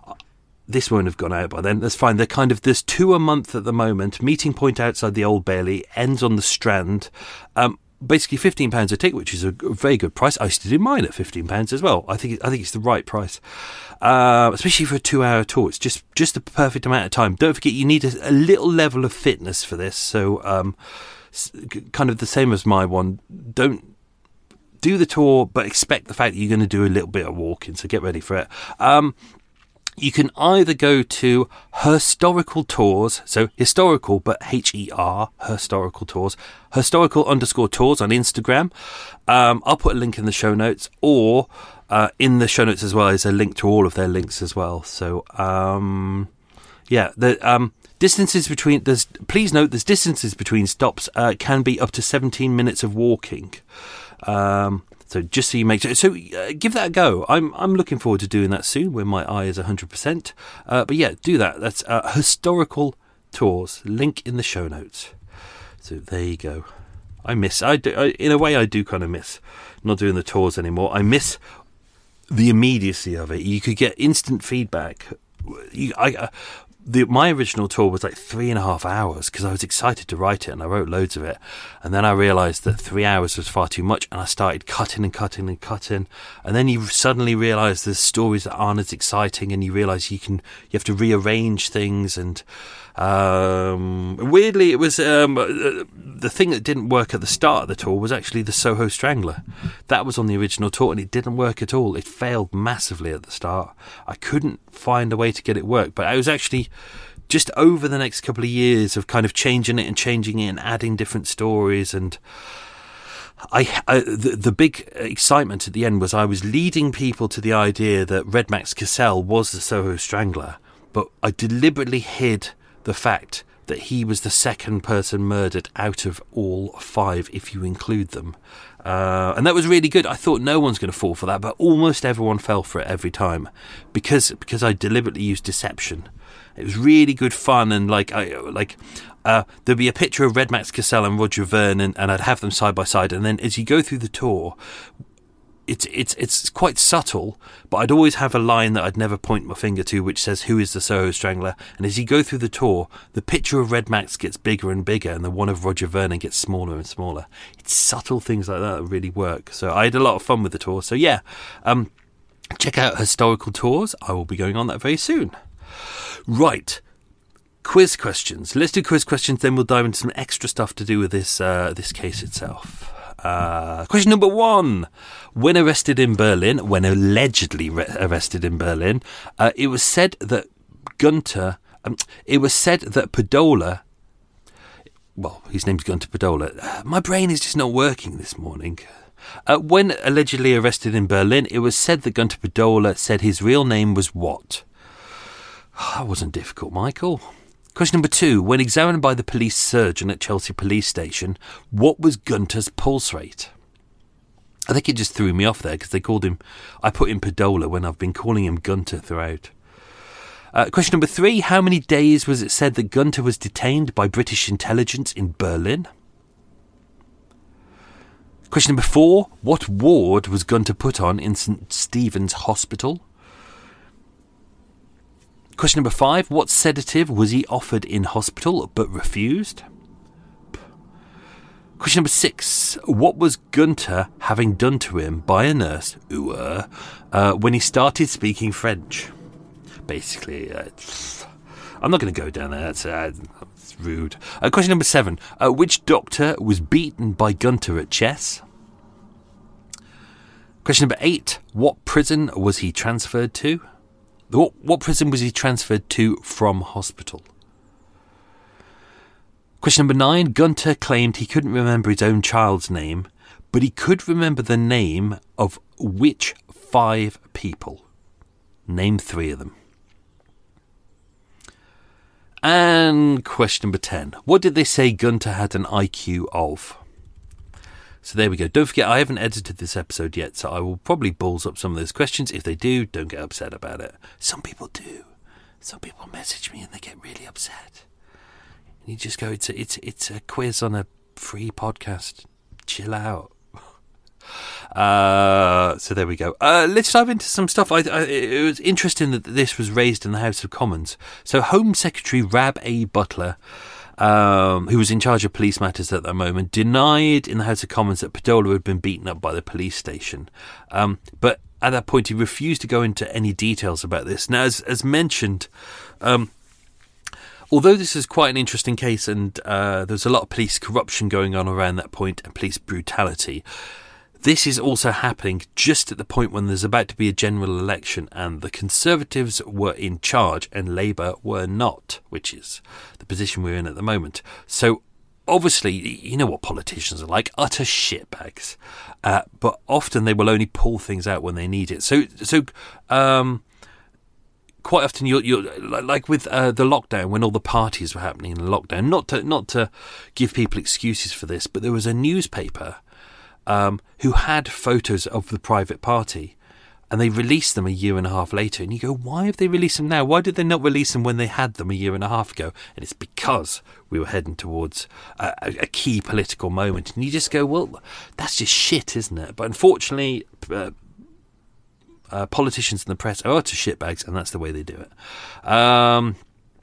this won't have gone out by then. That's fine. They're kind of there's two a month at the moment. Meeting point outside the Old Bailey, ends on the Strand. Um, Basically fifteen pounds a ticket, which is a very good price. I used to do mine at fifteen pounds as well. I think I think it's the right price, uh, especially for a two-hour tour. It's just just the perfect amount of time. Don't forget, you need a, a little level of fitness for this. So, um, kind of the same as my one. Don't do the tour, but expect the fact that you're going to do a little bit of walking. So get ready for it. Um, You can either go to historical tours, so historical, but H E R, historical tours, historical underscore tours on Instagram. Um, I'll put a link in the show notes, or uh, in the show notes as well is a link to all of their links as well. So, um, yeah, the um, distances between, there's, please note there's distances between stops uh, can be up to seventeen minutes of walking. Um, So just so you make sure, so uh, give that a go. I'm I'm looking forward to doing that soon when my eye is one hundred percent. Uh, but yeah, do that. That's uh, historical tours. Link in the show notes. So there you go. I miss. I do. I, in a way, I do kind of miss not doing the tours anymore. I miss the immediacy of it. You could get instant feedback. You, I. Uh, The, my original tour was like three and a half hours because I was excited to write it and I wrote loads of it. And then I realised that three hours was far too much and I started cutting and cutting and cutting. And then you suddenly realise there's stories that aren't as exciting and you realise you can you have to rearrange things. And um, weirdly, it was um, the thing that didn't work at the start of the tour was actually the Soho Strangler. That was on the original tour and it didn't work at all. It failed massively at the start. I couldn't find a way to get it work, but I was actually just over the next couple of years of kind of changing it and changing it and adding different stories. And I, I the, the big excitement at the end was I was leading people to the idea that Red Max Cassell was the Soho Strangler, but I deliberately hid the fact that he was the second person murdered out of all five, if you include them. Uh, and that was really good. I thought no one's going to fall for that, but almost everyone fell for it every time because because I deliberately used deception. It was really good fun, and like I like uh, there'd be a picture of Red Max Cassell and Roger Vernon, and I'd have them side by side, and then as you go through the tour, It's it's it's quite subtle, but I'd always have a line that I'd never point my finger to, which says, "Who is the Soho Strangler?" And as you go through the tour, the picture of Red Max gets bigger and bigger, and the one of Roger Vernon gets smaller and smaller. It's subtle things like that that really work. So I had a lot of fun with the tour. So yeah, um, check out Historical Tours. I will be going on that very soon. Right. Quiz questions. Let's do quiz questions, then we'll dive into some extra stuff to do with this uh, this case itself. Uh, question number one. When arrested in Berlin, when allegedly re- arrested in Berlin, uh, it was said that Gunter, um, it was said that Padola, well, his name's Gunter Padola. Uh, my brain is just not working this morning. Uh, when allegedly arrested in Berlin, it was said that Gunter Padola said his real name was what? That wasn't difficult, Michael. Question number two. When examined by the police surgeon at Chelsea Police Station, what was Gunter's pulse rate? I think it just threw me off there because they called him... I put in Padola when I've been calling him Gunter throughout. Uh, question number three. How many days was it said that Gunter was detained by British intelligence in Berlin? Question number four. What ward was Gunter put on in St Stephen's Hospital? Question number five. What sedative was he offered in hospital but refused? Question number six. What was Gunter having done to him by a nurse uh, uh, when he started speaking French? Basically, uh, I'm not going to go down there. That's, uh, that's rude. Uh, question number seven. Uh, which doctor was beaten by Gunter at chess? Question number eight. What prison was he transferred to? What, what prison was he transferred to from hospital? Question number nine. Gunter claimed he couldn't remember his own child's name, but he could remember the name of which five people? Name three of them. And question number ten. What did they say Gunter had an I Q of? So there we go. Don't forget, I haven't edited this episode yet, so I will probably balls up some of those questions. If they do, don't get upset about it. Some people do. Some people message me and they get really upset. And you just go, it's a, it's, it's a quiz on a free podcast. Chill out. Uh, so there we go. Uh, let's dive into some stuff. I, I, it was interesting that this was raised in the House of Commons. So Home Secretary Rab A. Butler, Um, who was in charge of police matters at that moment, denied in the House of Commons that Padola had been beaten up by the police station. Um, but at that point, he refused to go into any details about this. Now, as, as mentioned, um, although this is quite an interesting case and uh, there's a lot of police corruption going on around that point and police brutality, this is also happening just at the point when there's about to be a general election and the Conservatives were in charge and Labour were not, which is the position we're in at the moment. So obviously, you know what politicians are like, utter shitbags. Uh, but often they will only pull things out when they need it. So, so um, quite often you're, you're like with uh, the lockdown, when all the parties were happening in the lockdown, not to, not to give people excuses for this, but there was a newspaper Um, who had photos of the private party, and they released them a year and a half later. And you go, why have they released them now? Why did they not release them when they had them a year and a half ago? And it's because we were heading towards a, a key political moment. And you just go, well, that's just shit, isn't it? But unfortunately, uh, uh, politicians and the press are utter shitbags, and that's the way they do it. Um...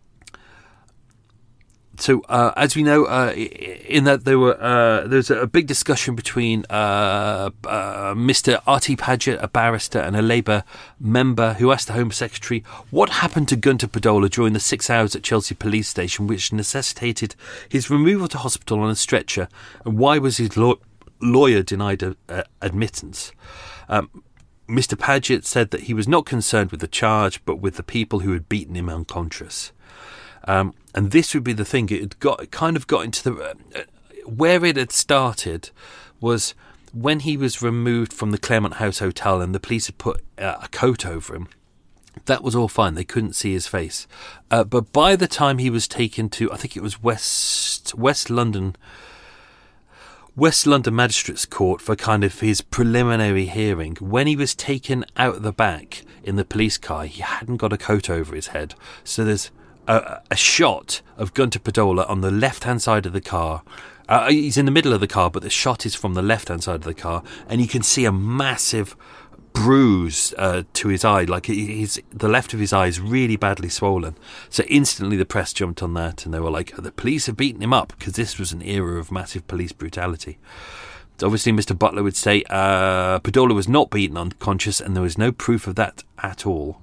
So, uh, as we know, uh, in that there were uh, there was a big discussion between uh, uh, Mister Artie Paget, a barrister, and a Labour member, who asked the Home Secretary what happened to Gunter Padola during the six hours at Chelsea Police Station, which necessitated his removal to hospital on a stretcher, and why was his law- lawyer denied a, a admittance. Um, Mister Paget said that he was not concerned with the charge, but with the people who had beaten him unconscious. Um, and this would be the thing. It had got it kind of got into the uh, where it had started was when he was removed from the Claremont House Hotel and the police had put uh, a coat over him. That was all fine. They couldn't see his face. Uh, but by the time he was taken to, I think it was West West London, West London Magistrates Court for kind of his preliminary hearing, when he was taken out the back in the police car, he hadn't got a coat over his head. So there's a, a shot of Gunter Padola on the left-hand side of the car. Uh, he's in the middle of the car, but the shot is from the left-hand side of the car, and you can see a massive bruise uh, to his eye, like his, the left of his eye is really badly swollen. So instantly the press jumped on that, and they were like, the police have beaten him up, because this was an era of massive police brutality. So obviously Mister Butler would say uh, Padola was not beaten unconscious, and there was no proof of that at all.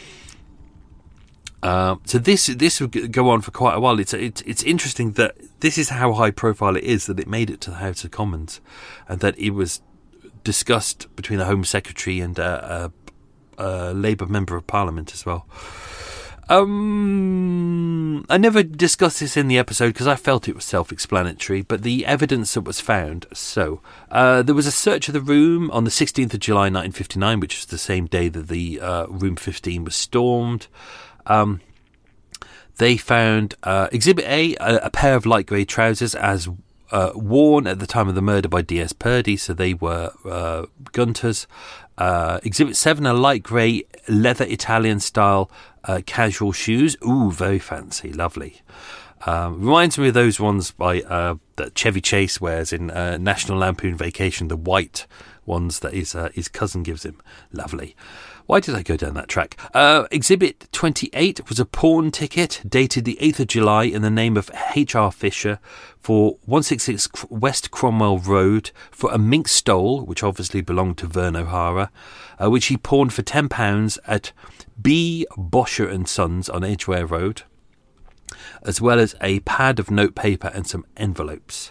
Uh, so this this would go on for quite a while. It's, it's it's interesting that this is how high profile it is, that it made it to the House of Commons, and that it was discussed between the Home Secretary and uh, a, a Labour Member of Parliament as well. Um, I never discussed this in the episode because I felt it was self-explanatory, but the evidence that was found. So, uh, there was a search of the room on the sixteenth of July nineteen fifty-nine, which was the same day that the uh, room fifteen was stormed. Um, they found uh, Exhibit A, a, a pair of light grey trousers as Uh, worn at the time of the murder by D S Purdy, so they were uh, Gunter's. Uh, Exhibit seven, a light grey leather Italian style uh, casual shoes. Ooh, very fancy, lovely. Um, reminds me of those ones by uh, that Chevy Chase wears in uh, National Lampoon Vacation, the white ones that his, uh, his cousin gives him. Lovely. Why did I go down that track? Uh, Exhibit twenty-eight was a pawn ticket dated the eighth of July in the name of H R Fisher for one sixty-six West Cromwell Road for a mink stole, which obviously belonged to Vern O'Hara, uh, which he pawned for ten pounds at B. Bosher and Sons on Edgware Road, as well as a pad of notepaper and some envelopes.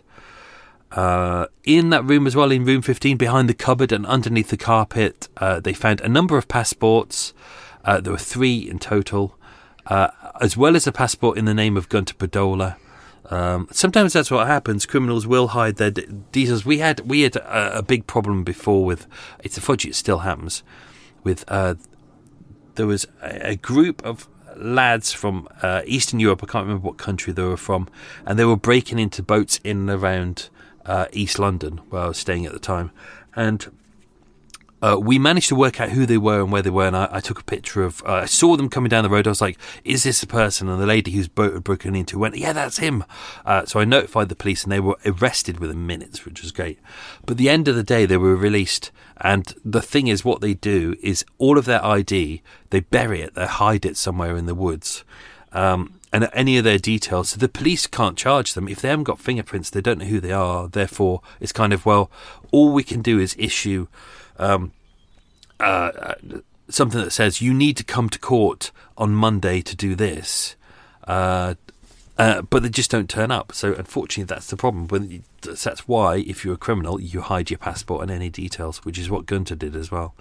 Uh, in that room as well, in room fifteen, behind the cupboard and underneath the carpet, uh, they found a number of passports. Uh, there were three in total, uh, as well as a passport in the name of Gunter Padola. Um, sometimes that's what happens. Criminals will hide their d- details. We had we had a, a big problem before with, it's a fudge, it still happens, with, uh, there was a, a group of lads from uh, Eastern Europe, I can't remember what country they were from, and they were breaking into boats in and around Uh, East London, where I was staying at the time, and uh, we managed to work out who they were and where they were, and I, I took a picture of, uh, I saw them coming down the road. I was like, is this the person? And the lady whose boat had broken into went, yeah, that's him. Uh, so I notified the police, and they were arrested within minutes, which was great. But at the end of the day, they were released, and the thing is, what they do is all of their I D, they bury it, they hide it somewhere in the woods. Um, and any of their details, so the police can't charge them. If they haven't got fingerprints, they don't know who they are. Therefore, it's kind of, well, all we can do is issue um, uh, something that says, you need to come to court on Monday to do this. Uh, uh, but they just don't turn up. So, unfortunately, that's the problem. But that's why, if you're a criminal, you hide your passport and any details, which is what Gunter did as well.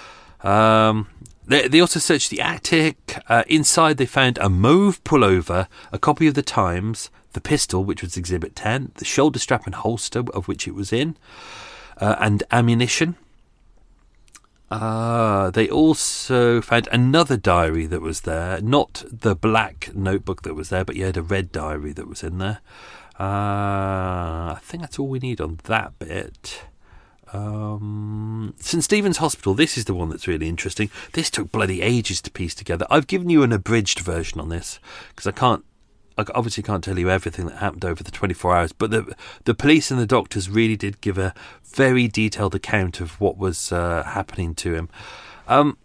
Um... They, they also searched the attic. Uh, inside, they found a mauve pullover, a copy of the Times, the pistol, which was Exhibit ten, the shoulder strap and holster of which it was in, uh, and ammunition. Uh, they also found another diary that was there, not the black notebook that was there, but you had a red diary that was in there. Uh, I think that's all we need on that bit. Um, St Stephen's Hospital, this is the one that's really interesting. This took bloody ages to piece together. I've given you an abridged version on this because I can't, I obviously can't tell you everything that happened over the twenty-four hours, but the the police and the doctors really did give a very detailed account of what was uh, happening to him. Um,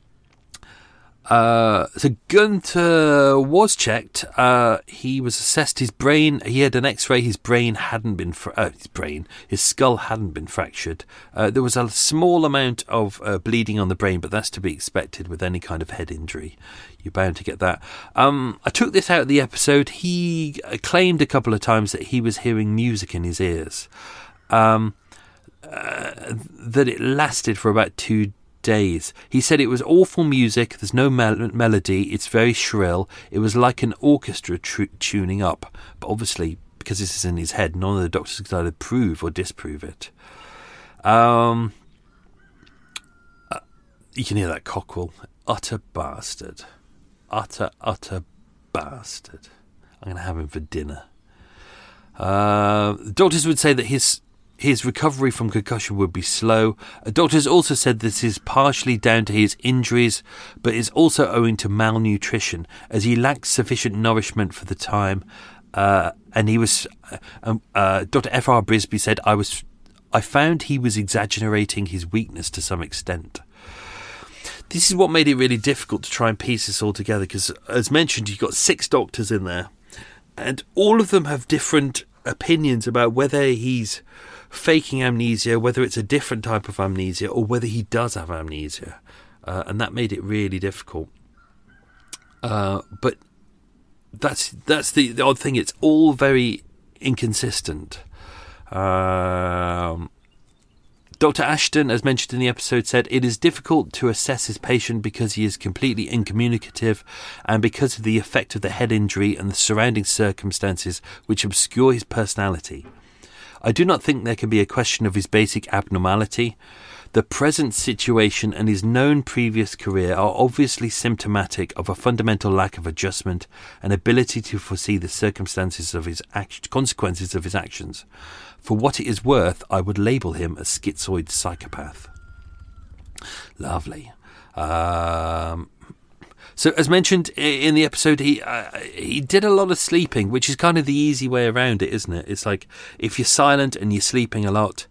Uh, so Gunter was checked. Uh, he was assessed. His brain. He had an X-ray. His brain hadn't been. Fra- uh, his brain. His skull hadn't been fractured. Uh, there was a small amount of uh, bleeding on the brain, but that's to be expected with any kind of head injury. You're bound to get that. Um, I took this out of the episode. He claimed a couple of times that he was hearing music in his ears. Um, uh, that it lasted for about two days. He said it was awful music. There's no mel- melody. It's very shrill. It was like an orchestra tr- tuning up. But obviously, because this is in his head, none of the doctors could either prove or disprove it. Um, uh, you can hear that cockerel. Utter bastard. Utter, utter bastard. I'm going to have him for dinner. Uh, doctors would say that his his recovery from concussion would be slow. Uh, doctors also said this is partially down to his injuries, but is also owing to malnutrition, as he lacked sufficient nourishment for the time. Uh, and he was, uh, um, uh, Doctor F R Brisby said, I was, I found he was exaggerating his weakness to some extent. This is what made it really difficult to try and piece this all together, because, as mentioned, you've got six doctors in there, and all of them have different opinions about whether he's faking amnesia, whether it's a different type of amnesia, or whether he does have amnesia. Uh, and that made it really difficult. Uh, but that's that's the, the odd thing. It's all very inconsistent. Um, Doctor Ashton, as mentioned in the episode, said it is difficult to assess his patient because he is completely incommunicative and because of the effect of the head injury and the surrounding circumstances which obscure his personality. I do not think there can be a question of his basic abnormality. The present situation and his known previous career are obviously symptomatic of a fundamental lack of adjustment and ability to foresee the circumstances of his act- consequences of his actions. For what it is worth, I would label him a schizoid psychopath. Lovely. Um, so, as mentioned in the episode, he uh, he did a lot of sleeping, which is kind of the easy way around it, isn't it? It's like if you're silent and you're sleeping a lot,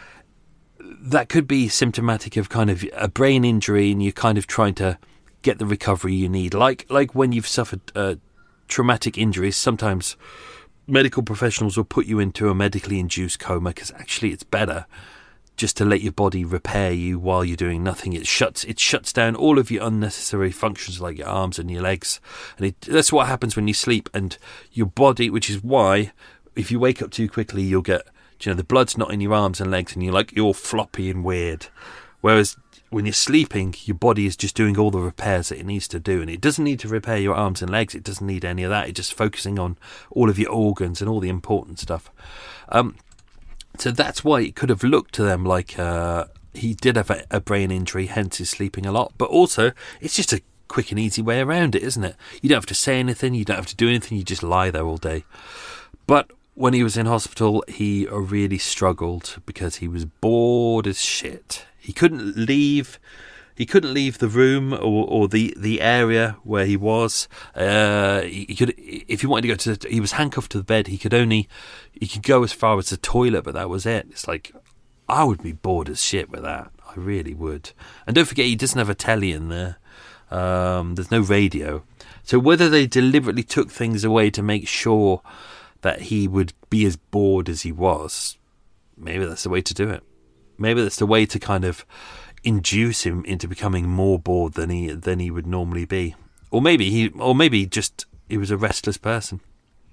that could be symptomatic of kind of a brain injury, and you're kind of trying to get the recovery you need. Like like when you've suffered uh, traumatic injuries, sometimes medical professionals will put you into a medically induced coma because actually it's better just to let your body repair you while you're doing nothing. It shuts it shuts down all of your unnecessary functions like your arms and your legs, and it, that's what happens when you sleep. And your body, which is why if you wake up too quickly, you'll get, you know, the blood's not in your arms and legs, and you're like, you're all floppy and weird. Whereas when you're sleeping, your body is just doing all the repairs that it needs to do, and it doesn't need to repair your arms and legs. It doesn't need any of that. It's just focusing on all of your organs and all the important stuff. Um, so that's why it could have looked to them like uh, he did have a, a brain injury, hence he's sleeping a lot. But also, it's just a quick and easy way around it, isn't it? You don't have to say anything. You don't have to do anything. You just lie there all day. But when he was in hospital, he really struggled because he was bored as shit. He couldn't leave. He couldn't leave the room or, or the, the area where he was. Uh, he, he could, if he wanted to go to, the, he was handcuffed to the bed. He could only, he could go as far as the toilet, but that was it. It's like, I would be bored as shit with that. I really would. And don't forget, he doesn't have a telly in there. Um, there's no radio. So whether they deliberately took things away to make sure that he would be as bored as he was, maybe that's the way to do it. Maybe that's the way to kind of induce him into becoming more bored than he than he would normally be. Or maybe he, or maybe just he was a restless person.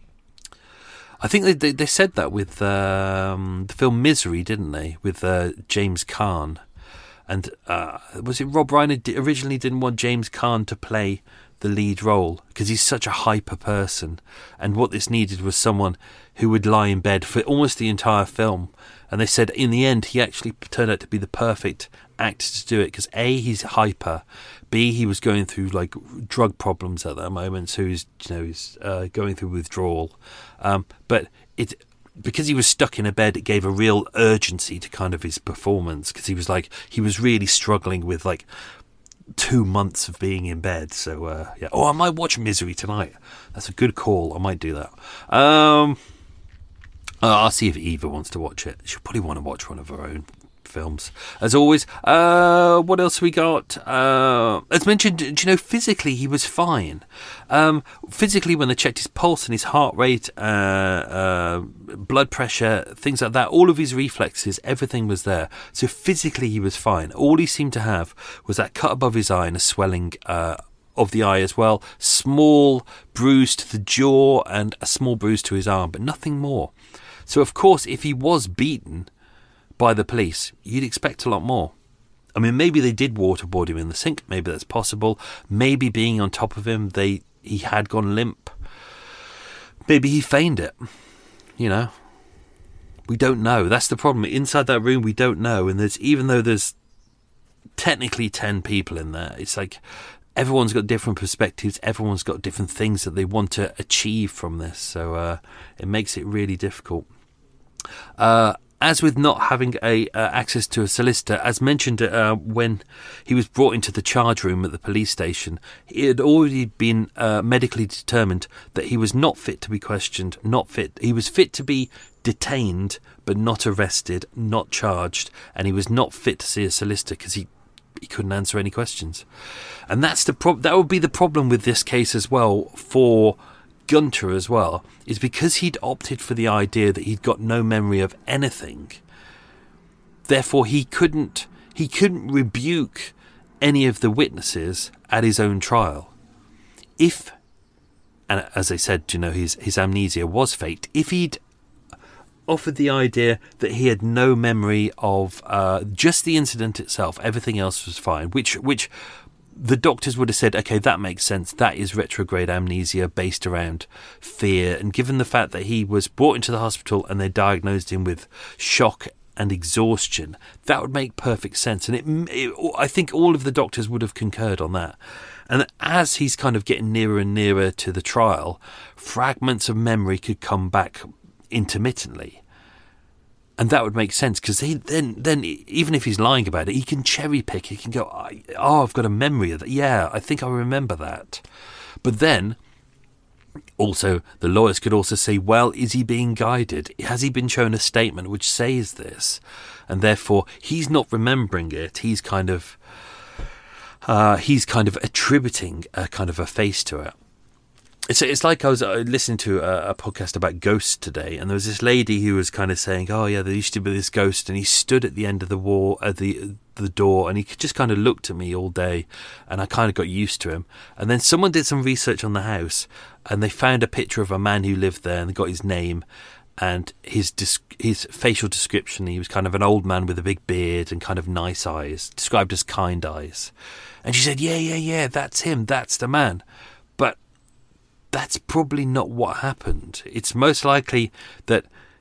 I think they they, they said that with um, the film Misery, didn't they? With uh, James Caan, and uh, was it Rob Reiner originally didn't want James Caan to play the lead role because he's such a hyper person, and what this needed was someone who would lie in bed for almost the entire film. And they said in the end he actually turned out to be the perfect actor to do it because A, he's hyper, B, he was going through like drug problems at that moment, so he's, you know, he's uh, going through withdrawal, um, but it because he was stuck in a bed, it gave a real urgency to kind of his performance, because he was like he was really struggling with like two months of being in bed. So uh, yeah. Oh, I might watch Misery tonight. That's a good call. I might do that. Um, uh, I'll see if Eva wants to watch it. She'll probably want to watch one of her own films. As always, uh, what else we got? Uh, as mentioned, do you know, physically he was fine. Um, physically, when they checked his pulse and his heart rate, uh, uh, blood pressure, things like that, all of his reflexes, everything was there. So physically he was fine. All he seemed to have was that cut above his eye and a swelling uh, of the eye as well. Small bruise to the jaw and a small bruise to his arm, but nothing more. So of course, if he was beaten by the police, you'd expect a lot more. I mean, maybe they did waterboard him in the sink. Maybe that's possible. Maybe being on top of him, they he had gone limp. Maybe he feigned it. You know, we don't know. That's the problem. Inside that room, we don't know. And there's even though there's technically ten people in there. It's like everyone's got different perspectives. Everyone's got different things that they want to achieve from this. So uh, it makes it really difficult. Uh, as with not having a uh, access to a solicitor, as mentioned uh, when he was brought into the charge room at the police station, it had already been uh, medically determined that he was not fit to be questioned, not fit. He was fit to be detained, but not arrested, not charged, and he was not fit to see a solicitor because he he couldn't answer any questions. And that's the prob- that would be the problem with this case as well for Gunter as well, is because he'd opted for the idea that he'd got no memory of anything. Therefore, he couldn't he couldn't rebuke any of the witnesses at his own trial. If, and as I said, you know, his his amnesia was faked. If he'd offered the idea that he had no memory of uh, just the incident itself, everything else was fine, which which. the doctors would have said, okay, that makes sense. That is retrograde amnesia based around fear. And given the fact that he was brought into the hospital and they diagnosed him with shock and exhaustion, that would make perfect sense. And it, it, I think all of the doctors would have concurred on that. And as he's kind of getting nearer and nearer to the trial, fragments of memory could come back intermittently. And that would make sense, because then, then even if he's lying about it, he can cherry pick. He can go, oh, I've got a memory of that. Yeah, I think I remember that. But then, also, the lawyers could also say, well, is he being guided? Has he been shown a statement which says this? And therefore, he's not remembering it. He's kind of, uh, he's kind of attributing a kind of a face to it. It's it's like I was listening to a, a podcast about ghosts today, and there was this lady who was kind of saying, "Oh yeah, there used to be this ghost, and he stood at the end of the wall, at the the door, and he just kind of looked at me all day, and I kind of got used to him." And then someone did some research on the house, and they found a picture of a man who lived there, and they got his name and his his facial description. He was kind of an old man with a big beard and kind of nice eyes, described as kind eyes. And she said, "Yeah, yeah, yeah, that's him. That's the man." But that's probably not what happened. It's most likely that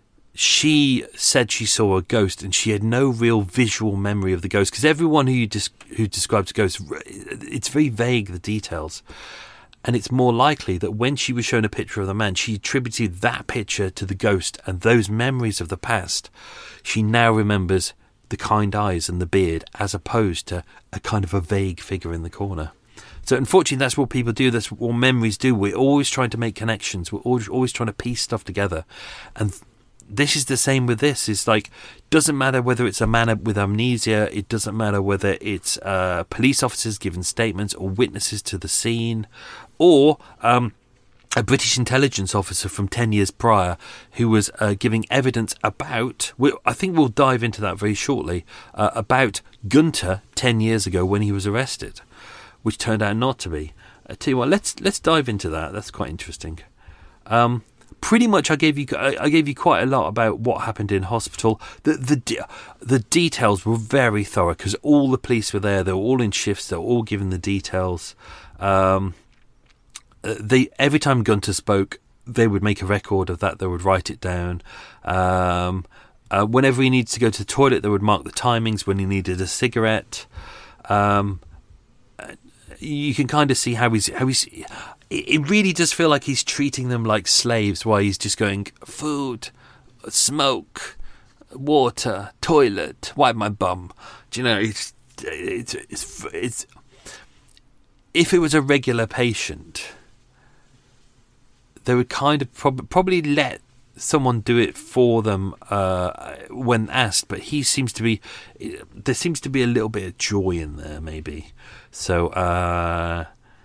she said she saw a ghost and she had no real visual memory of the ghost, because everyone who you des- who describes a ghost, it's very vague, the details. And it's more likely that when she was shown a picture of the man, she attributed that picture to the ghost, and those memories of the past, she now remembers the kind eyes and the beard, as opposed to a kind of a vague figure in the corner. So unfortunately, that's what people do. That's what memories do. We're always trying to make connections. We're always, always trying to piece stuff together. And this is the same with this. It's like, doesn't matter whether it's a man with amnesia. It doesn't matter whether it's uh, police officers giving statements or witnesses to the scene, or um, a British intelligence officer from ten years prior who was uh, giving evidence about, I think we'll dive into that very shortly, uh, about Gunter ten years ago when he was arrested, which turned out not to be. I tell you what, let's let's dive into that. That's quite interesting. Um, pretty much, I gave you I gave you quite a lot about what happened in hospital. The the the details were very thorough, because all the police were there. They were all in shifts. They were all given the details. Um, they every time Gunter spoke, they would make a record of that. They would write it down. Um, uh, whenever he needed to go to the toilet, they would mark the timings. When he needed a cigarette. Um, You can kind of see how he's how he's. It really does feel like he's treating them like slaves, while he's just going food, smoke, water, toilet, wipe my bum. Do you know? It's it's it's, it's if it was a regular patient, they would kind of prob- probably let someone do it for them uh, when asked. But he seems to be. There seems to be a little bit of joy in there, maybe. So, uh,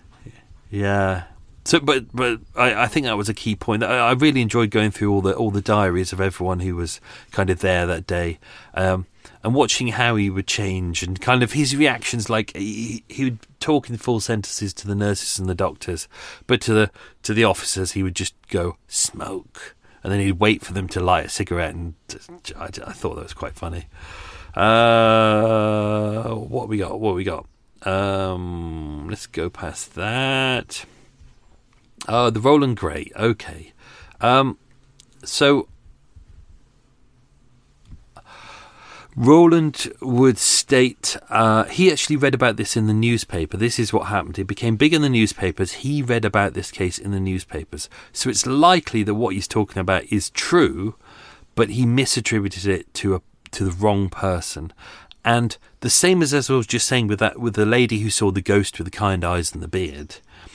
yeah. So, but but I, I think that was a key point. I, I really enjoyed going through all the all the diaries of everyone who was kind of there that day, um, and watching how he would change and kind of his reactions. Like he, he would talk in full sentences to the nurses and the doctors, but to the to the officers he would just go smoke, and then he'd wait for them to light a cigarette. And I, I thought that was quite funny. Uh, what we got? What we got? Um, let's go past that. Oh, the Roland Gray. Okay. Um, so Roland would state uh, he actually read about this in the newspaper. This is what happened. It became big in the newspapers. He read about this case in the newspapers. So it's likely that what he's talking about is true, but he misattributed it to a to the wrong person. And the same as, as I was just saying with that with the lady who saw the ghost with the kind eyes and the beard,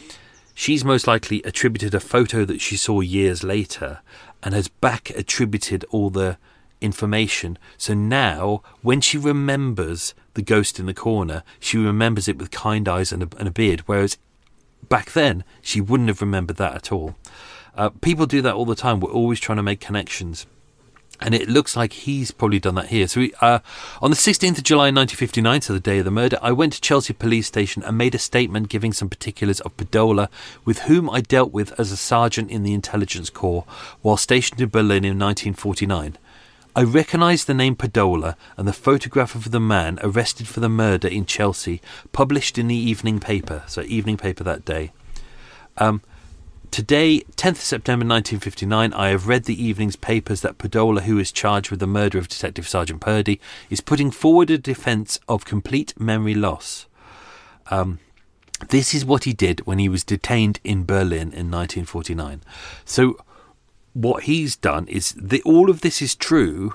she's most likely attributed a photo that she saw years later and has back attributed all the information. So now, when she remembers the ghost in the corner, she remembers it with kind eyes and a, and a beard, whereas back then, she wouldn't have remembered that at all. Uh, people do that all the time. We're always trying to make connections. And it looks like he's probably done that here. So we, uh, on the sixteenth of July nineteen fifty-nine, so the day of the murder, I went to Chelsea Police Station and made a statement giving some particulars of Padola, with whom I dealt with as a sergeant in the Intelligence Corps while stationed in Berlin in nineteen forty-nine. I recognised the name Padola and the photograph of the man arrested for the murder in Chelsea, published in the evening paper, so evening paper that day. Um, today, tenth of September nineteen fifty-nine, I have read the evening's papers that Padola, who is charged with the murder of Detective Sergeant Purdy, is putting forward a defence of complete memory loss. Um, this is what he did when he was detained in Berlin in nineteen forty-nine. So what he's done is that all of this is true,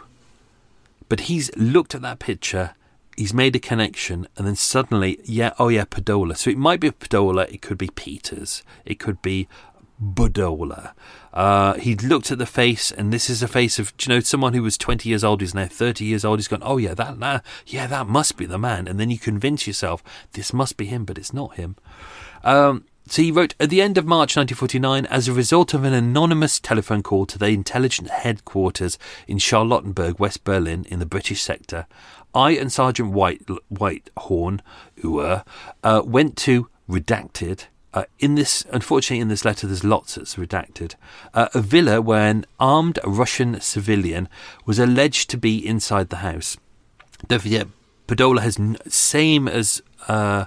but he's looked at that picture, he's made a connection, and then suddenly, yeah, oh yeah, Padola. So it might be Padola, it could be Peters, it could be Budola. Uh, he looked at the face, and this is a face of, you know, someone who was twenty years old, is now thirty years old. He's gone, oh yeah, that, that, yeah, that must be the man. And then you convince yourself this must be him, but it's not him. Um, So he wrote, at the end of March nineteen forty-nine, as a result of an anonymous telephone call to the intelligence headquarters in Charlottenburg, West Berlin, in the British sector, I and Sergeant White, Whitehorn, Uhr, uh, went to Redacted. Uh, in this, unfortunately, in this letter, there's lots that's redacted. Uh, a villa where an armed Russian civilian was alleged to be inside the house. Don't forget, Padola has, n- same as uh,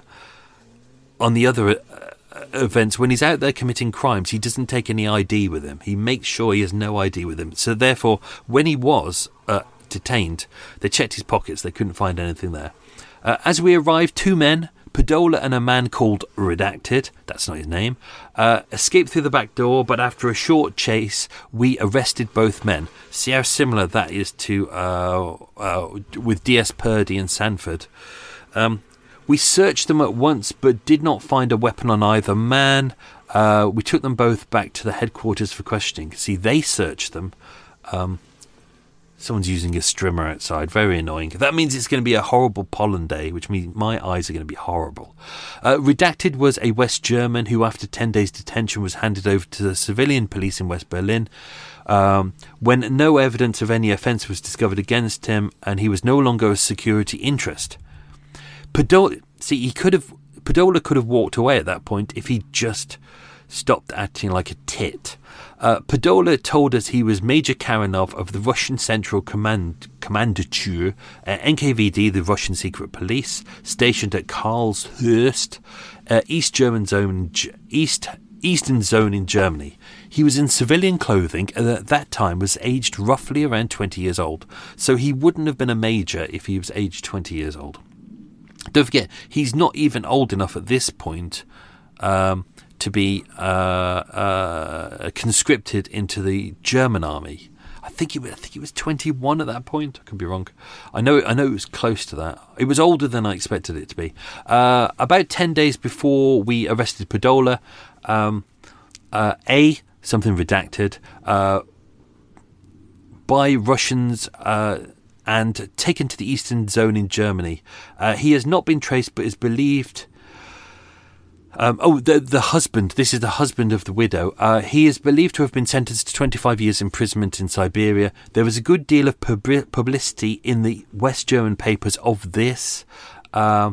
on the other uh, events, when he's out there committing crimes, he doesn't take any I D with him. He makes sure he has no I D with him. So therefore, when he was uh, detained, they checked his pockets. They couldn't find anything there. Uh, as we arrived, two men, Padola and a man called Redacted, that's not his name, uh, escaped through the back door, but after a short chase, we arrested both men. See how similar that is to uh, uh, with D S Purdy and Sanford. Um, we searched them at once, but did not find a weapon on either man. Uh, we took them both back to the headquarters for questioning. See, they searched them. Um, Someone's using a strimmer outside. Very annoying. That means it's going to be a horrible pollen day, which means my eyes are going to be horrible. Uh, Redacted was a West German who, after ten days' detention, was handed over to the civilian police in West Berlin. Um, when no evidence of any offence was discovered against him, and he was no longer a security interest. Padola, see, he could have. Padola could have walked away at that point if he just stopped acting like a tit. Uh, Padola told us he was Major Karanov of the Russian Central Command Kommandatur, uh, N K V D, the Russian secret police, stationed at Karlshorst, uh, East German zone, East Eastern Zone in Germany. He was in civilian clothing and at that time was aged roughly around twenty years old. So he wouldn't have been a major if he was aged twenty years old. Don't forget, he's not even old enough at this point um, to be uh, uh, conscripted into the German army. I think he, I think he was twenty-one at that point. I could be wrong. I know, I know it was close to that. It was older than I expected it to be. Uh, about ten days before we arrested Padola, um, uh, A, something redacted, uh, by Russians uh, and taken to the Eastern Zone in Germany. Uh, he has not been traced, but is believed... Um, oh, the the husband, this is the husband of the widow. Uh, he is believed to have been sentenced to twenty-five years imprisonment in Siberia. There was a good deal of pub- publicity in the West German papers of this. Uh,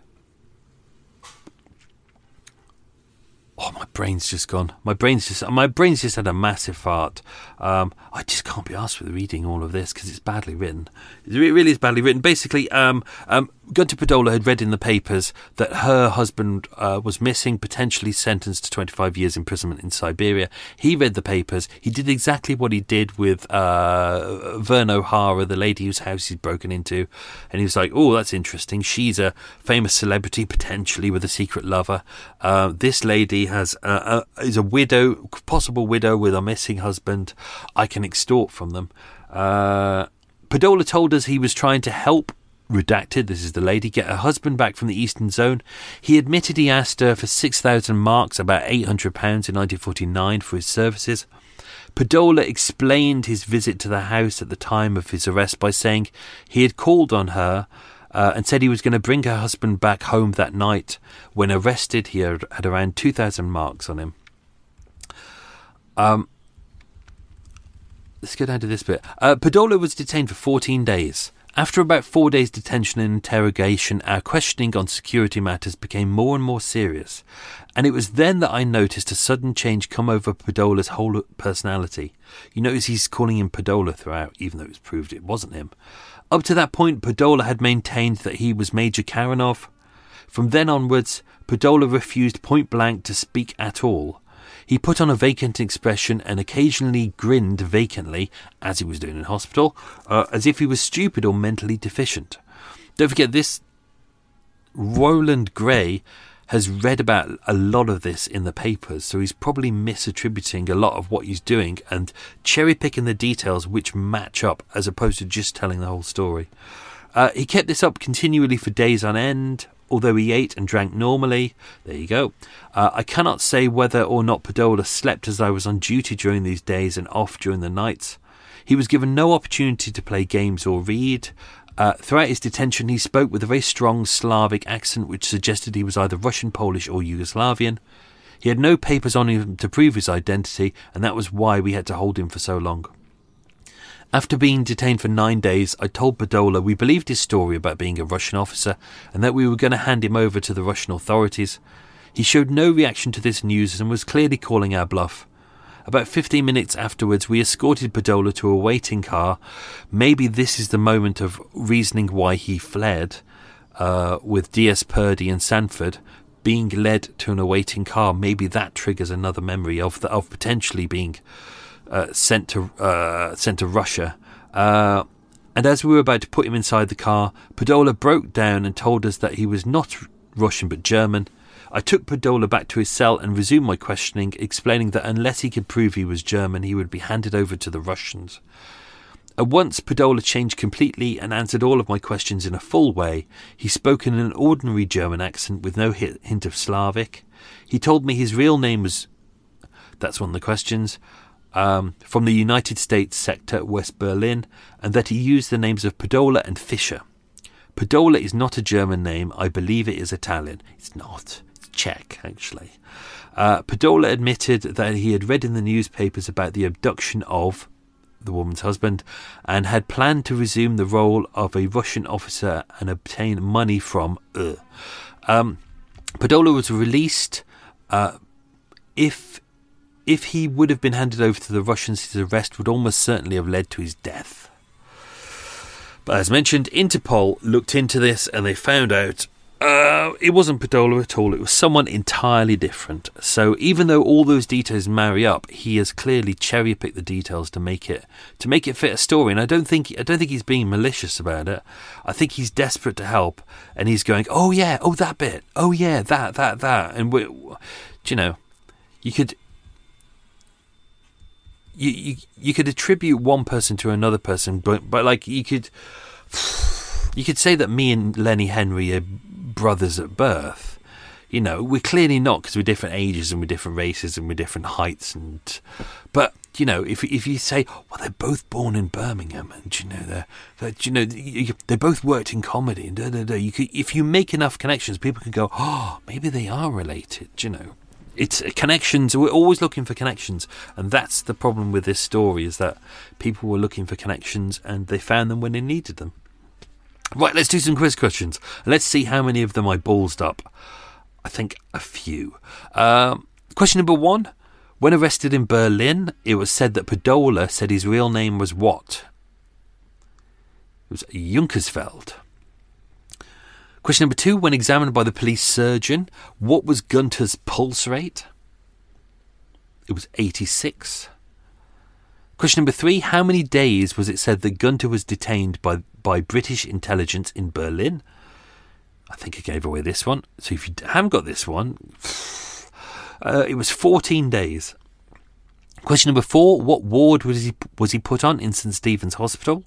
oh, my brain's just gone. My brain's just my brain's just had a massive fart. Um, I just can't be asked with reading all of this because it's badly written. It really is badly written. Basically, um, um, Gunter Padola had read in the papers that her husband uh, was missing, potentially sentenced to twenty-five years imprisonment in Siberia. He read the papers. He did exactly what he did with uh, Vern O'Hara, the lady whose house he'd broken into. And he was like, oh, that's interesting. She's a famous celebrity, potentially with a secret lover. Uh, this lady has uh, a, is a widow, possible widow with a missing husband. I can extort from them. Uh, Padola told us he was trying to help Redacted, this is the lady, get her husband back from the Eastern Zone. He admitted he asked her for six thousand marks, about eight hundred pounds in nineteen forty-nine, for his services. Padola explained his visit to the house at the time of his arrest by saying he had called on her uh, and said he was going to bring her husband back home that night. When arrested, he had, had around two thousand marks on him. Um, let's go down to this bit. Uh, Padola was detained for fourteen days. After about four days' detention and interrogation, our questioning on security matters became more and more serious, and it was then that I noticed a sudden change come over Padola's whole personality. You notice he's calling him Padola throughout, even though it was proved it wasn't him. Up to that point, Padola had maintained that he was Major Karanov. From then onwards, Padola refused point blank to speak at all. He put on a vacant expression and occasionally grinned vacantly, as he was doing in hospital, uh, as if he was stupid or mentally deficient. Don't forget, this Roland Gray has read about a lot of this in the papers, so he's probably misattributing a lot of what he's doing and cherry-picking the details which match up, as opposed to just telling the whole story. Uh, he kept this up continually for days on end, although he ate and drank normally. There you go. Uh, I cannot say whether or not Padola slept, as I was on duty during these days and off during the nights. He was given no opportunity to play games or read. Uh, throughout his detention, he spoke with a very strong Slavic accent, which suggested he was either Russian, Polish or Yugoslavian. He had no papers on him to prove his identity, and that was why we had to hold him for so long. After being detained for nine days, I told Padola we believed his story about being a Russian officer and that we were going to hand him over to the Russian authorities. He showed no reaction to this news and was clearly calling our bluff. About fifteen minutes afterwards, we escorted Padola to a waiting car. Maybe this is the moment of reasoning why he fled, uh, with D S Purdy and Sanford being led to an awaiting car. Maybe that triggers another memory of the, of potentially being Uh, sent to uh, sent to Russia. Uh, and as we were about to put him inside the car, Padola broke down and told us that he was not Russian but German. I took Padola back to his cell and resumed my questioning, explaining that unless he could prove he was German, he would be handed over to the Russians. At once, Padola changed completely and answered all of my questions in a full way. He spoke in an ordinary German accent with no hint of Slavic. He told me his real name was... That's one of the questions... Um, from the United States sector, West Berlin, and that he used the names of Padola and Fischer. Padola is not a German name. I believe it is Italian. It's not. It's Czech, actually. Uh, Padola admitted that he had read in the newspapers about the abduction of the woman's husband and had planned to resume the role of a Russian officer and obtain money from uh. um, Padola was released uh, if If he would have been handed over to the Russians, his arrest would almost certainly have led to his death. But as mentioned, Interpol looked into this and they found out uh, it wasn't Padola at all. It was someone entirely different. So even though all those details marry up, he has clearly cherry-picked the details to make it to make it fit a story. And I don't think I don't think he's being malicious about it. I think he's desperate to help, and he's going, "Oh yeah, oh that bit, oh yeah, that that that." And we, you know, you could. You, you you could attribute one person to another person, but but like you could you could say that me and Lenny Henry are brothers at birth. You know, we're clearly not, because we're different ages and we're different races and we're different heights. And but you know, if if you say, well, they're both born in Birmingham, and you know they're, they're you know they both worked in comedy, and da da da. You could, if you make enough connections, people can go, oh, maybe they are related. You know. It's connections. We're always looking for connections, and that's the problem with this story, is that people were looking for connections and they found them when they needed them. Right, let's do some quiz questions. Let's see how many of them I ballsed up. I think a few. Um, question number one. When arrested in Berlin, it was said that Padola said his real name was what? It was Junkersfeld. Question number two, when examined by the police surgeon, what was Gunter's pulse rate? It was eighty-six. Question number three, how many days was it said that Gunter was detained by, by British intelligence in Berlin? I think I gave away this one. So if you haven't got this one, uh, it was fourteen days. Question number four, what ward was he, was he put on in St Stephen's Hospital?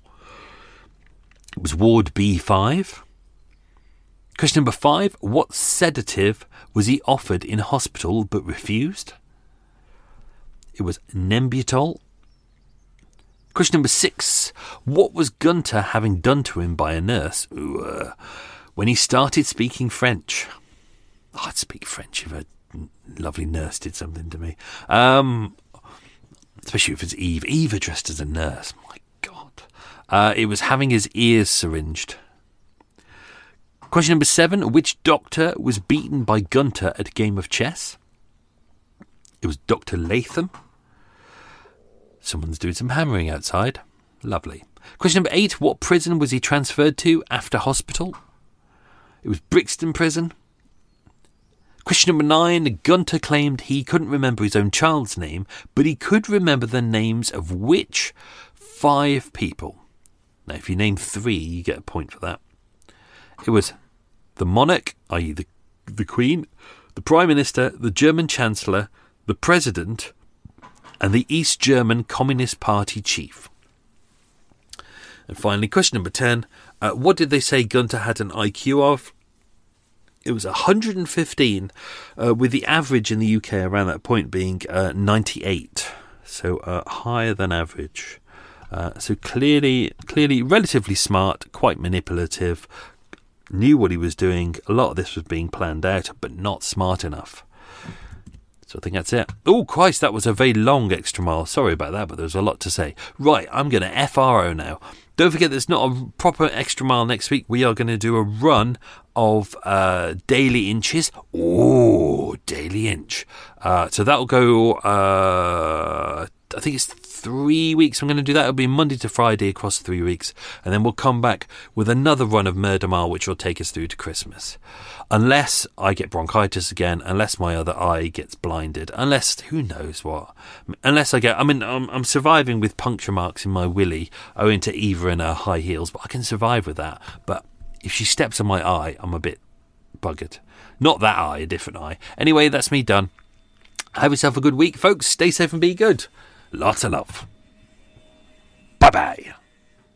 It was Ward B five. Question number five, what sedative was he offered in hospital but refused? It was Nembutal. Question number six, what was Gunter having done to him by a nurse Ooh, uh, when he started speaking French? Oh, I'd speak French if a lovely nurse did something to me. Um, especially if it's Eve. Eve dressed as a nurse. My God. Uh, it was having his ears syringed. Question number seven, which doctor was beaten by Gunter at a game of chess? It was Doctor Latham. Someone's doing some hammering outside. Lovely. Question number eight, what prison was he transferred to after hospital? It was Brixton Prison. Question number nine, Gunter claimed he couldn't remember his own child's name, but he could remember the names of which five people? Now, if you name three, you get a point for that. It was the monarch, that is the, the Queen, the Prime Minister, the German Chancellor, the President, and the East German Communist Party chief. And finally, question number ten. Uh, what did they say Gunter had an I Q of? It was one hundred fifteen, uh, with the average in the U K around that point being uh, ninety-eight. So uh, higher than average. Uh, so clearly, clearly relatively smart, quite manipulative, knew what he was doing. A lot of this was being planned out, but not smart enough. So I think that's it. Oh, Christ, that was a very long extra mile. Sorry about that, but there was a lot to say. Right, I'm going to F R O now. Don't forget there's not a proper extra mile next week. We are going to do a run of uh, Daily Inches. Oh, Daily Inch. Uh, so that'll go, uh, I think it's three weeks. I'm going to do that. It'll be Monday to Friday across three weeks. And then we'll come back with another run of Murder Mile, which will take us through to Christmas. Unless I get bronchitis again, unless my other eye gets blinded, unless, who knows what, unless I get, I mean, I'm, I'm surviving with puncture marks in my willy owing to Eva and her high heels, but I can survive with that. But if she steps on my eye, I'm a bit buggered. Not that eye, a different eye. Anyway, that's me done. Have yourself a good week, folks. Stay safe and be good. Lots of love. Bye-bye.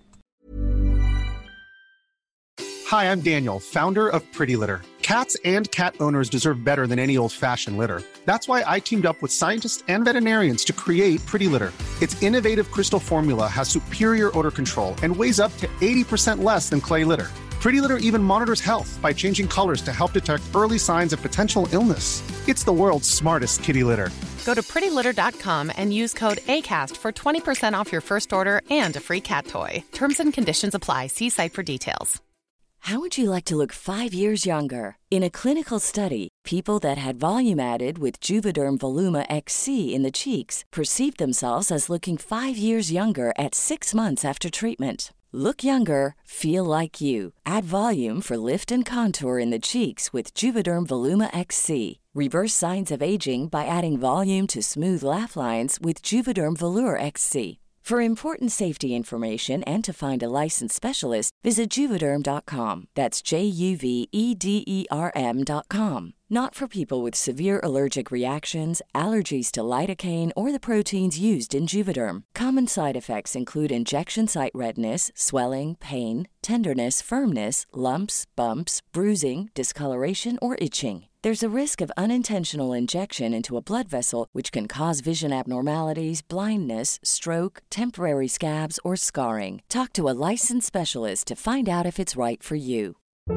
Hi, I'm Daniel, founder of Pretty Litter. Cats and cat owners deserve better than any old-fashioned litter. That's why I teamed up with scientists and veterinarians to create Pretty Litter. Its innovative crystal formula has superior odor control and weighs up to eighty percent less than clay litter. Pretty Litter even monitors health by changing colors to help detect early signs of potential illness. It's the world's smartest kitty litter. Go to pretty litter dot com and use code ACAST for twenty percent off your first order and a free cat toy. Terms and conditions apply. See site for details. How would you like to look five years younger? In a clinical study, people that had volume added with Juvederm Voluma X C in the cheeks perceived themselves as looking five years younger at six months after treatment. Look younger, feel like you. Add volume for lift and contour in the cheeks with Juvederm Voluma X C. Reverse signs of aging by adding volume to smooth laugh lines with Juvederm Volure X C. For important safety information and to find a licensed specialist, visit Juvederm dot com. That's J U V E D E R M dot com. Not for people with severe allergic reactions, allergies to lidocaine, or the proteins used in Juvederm. Common side effects include injection site redness, swelling, pain, tenderness, firmness, lumps, bumps, bruising, discoloration, or itching. There's a risk of unintentional injection into a blood vessel, which can cause vision abnormalities, blindness, stroke, temporary scabs, or scarring. Talk to a licensed specialist to find out if it's right for you.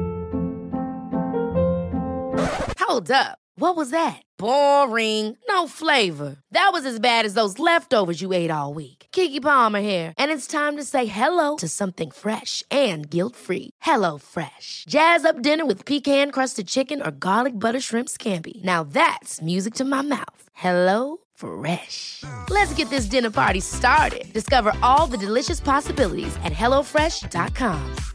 Hold up. What was that? Boring. No flavor. That was as bad as those leftovers you ate all week. Keke Palmer here, and it's time to say hello to something fresh and guilt-free. Hello Fresh. Jazz up dinner with pecan-crusted chicken or garlic butter shrimp scampi. Now that's music to my mouth. Hello Fresh. Let's get this dinner party started. Discover all the delicious possibilities at hello fresh dot com.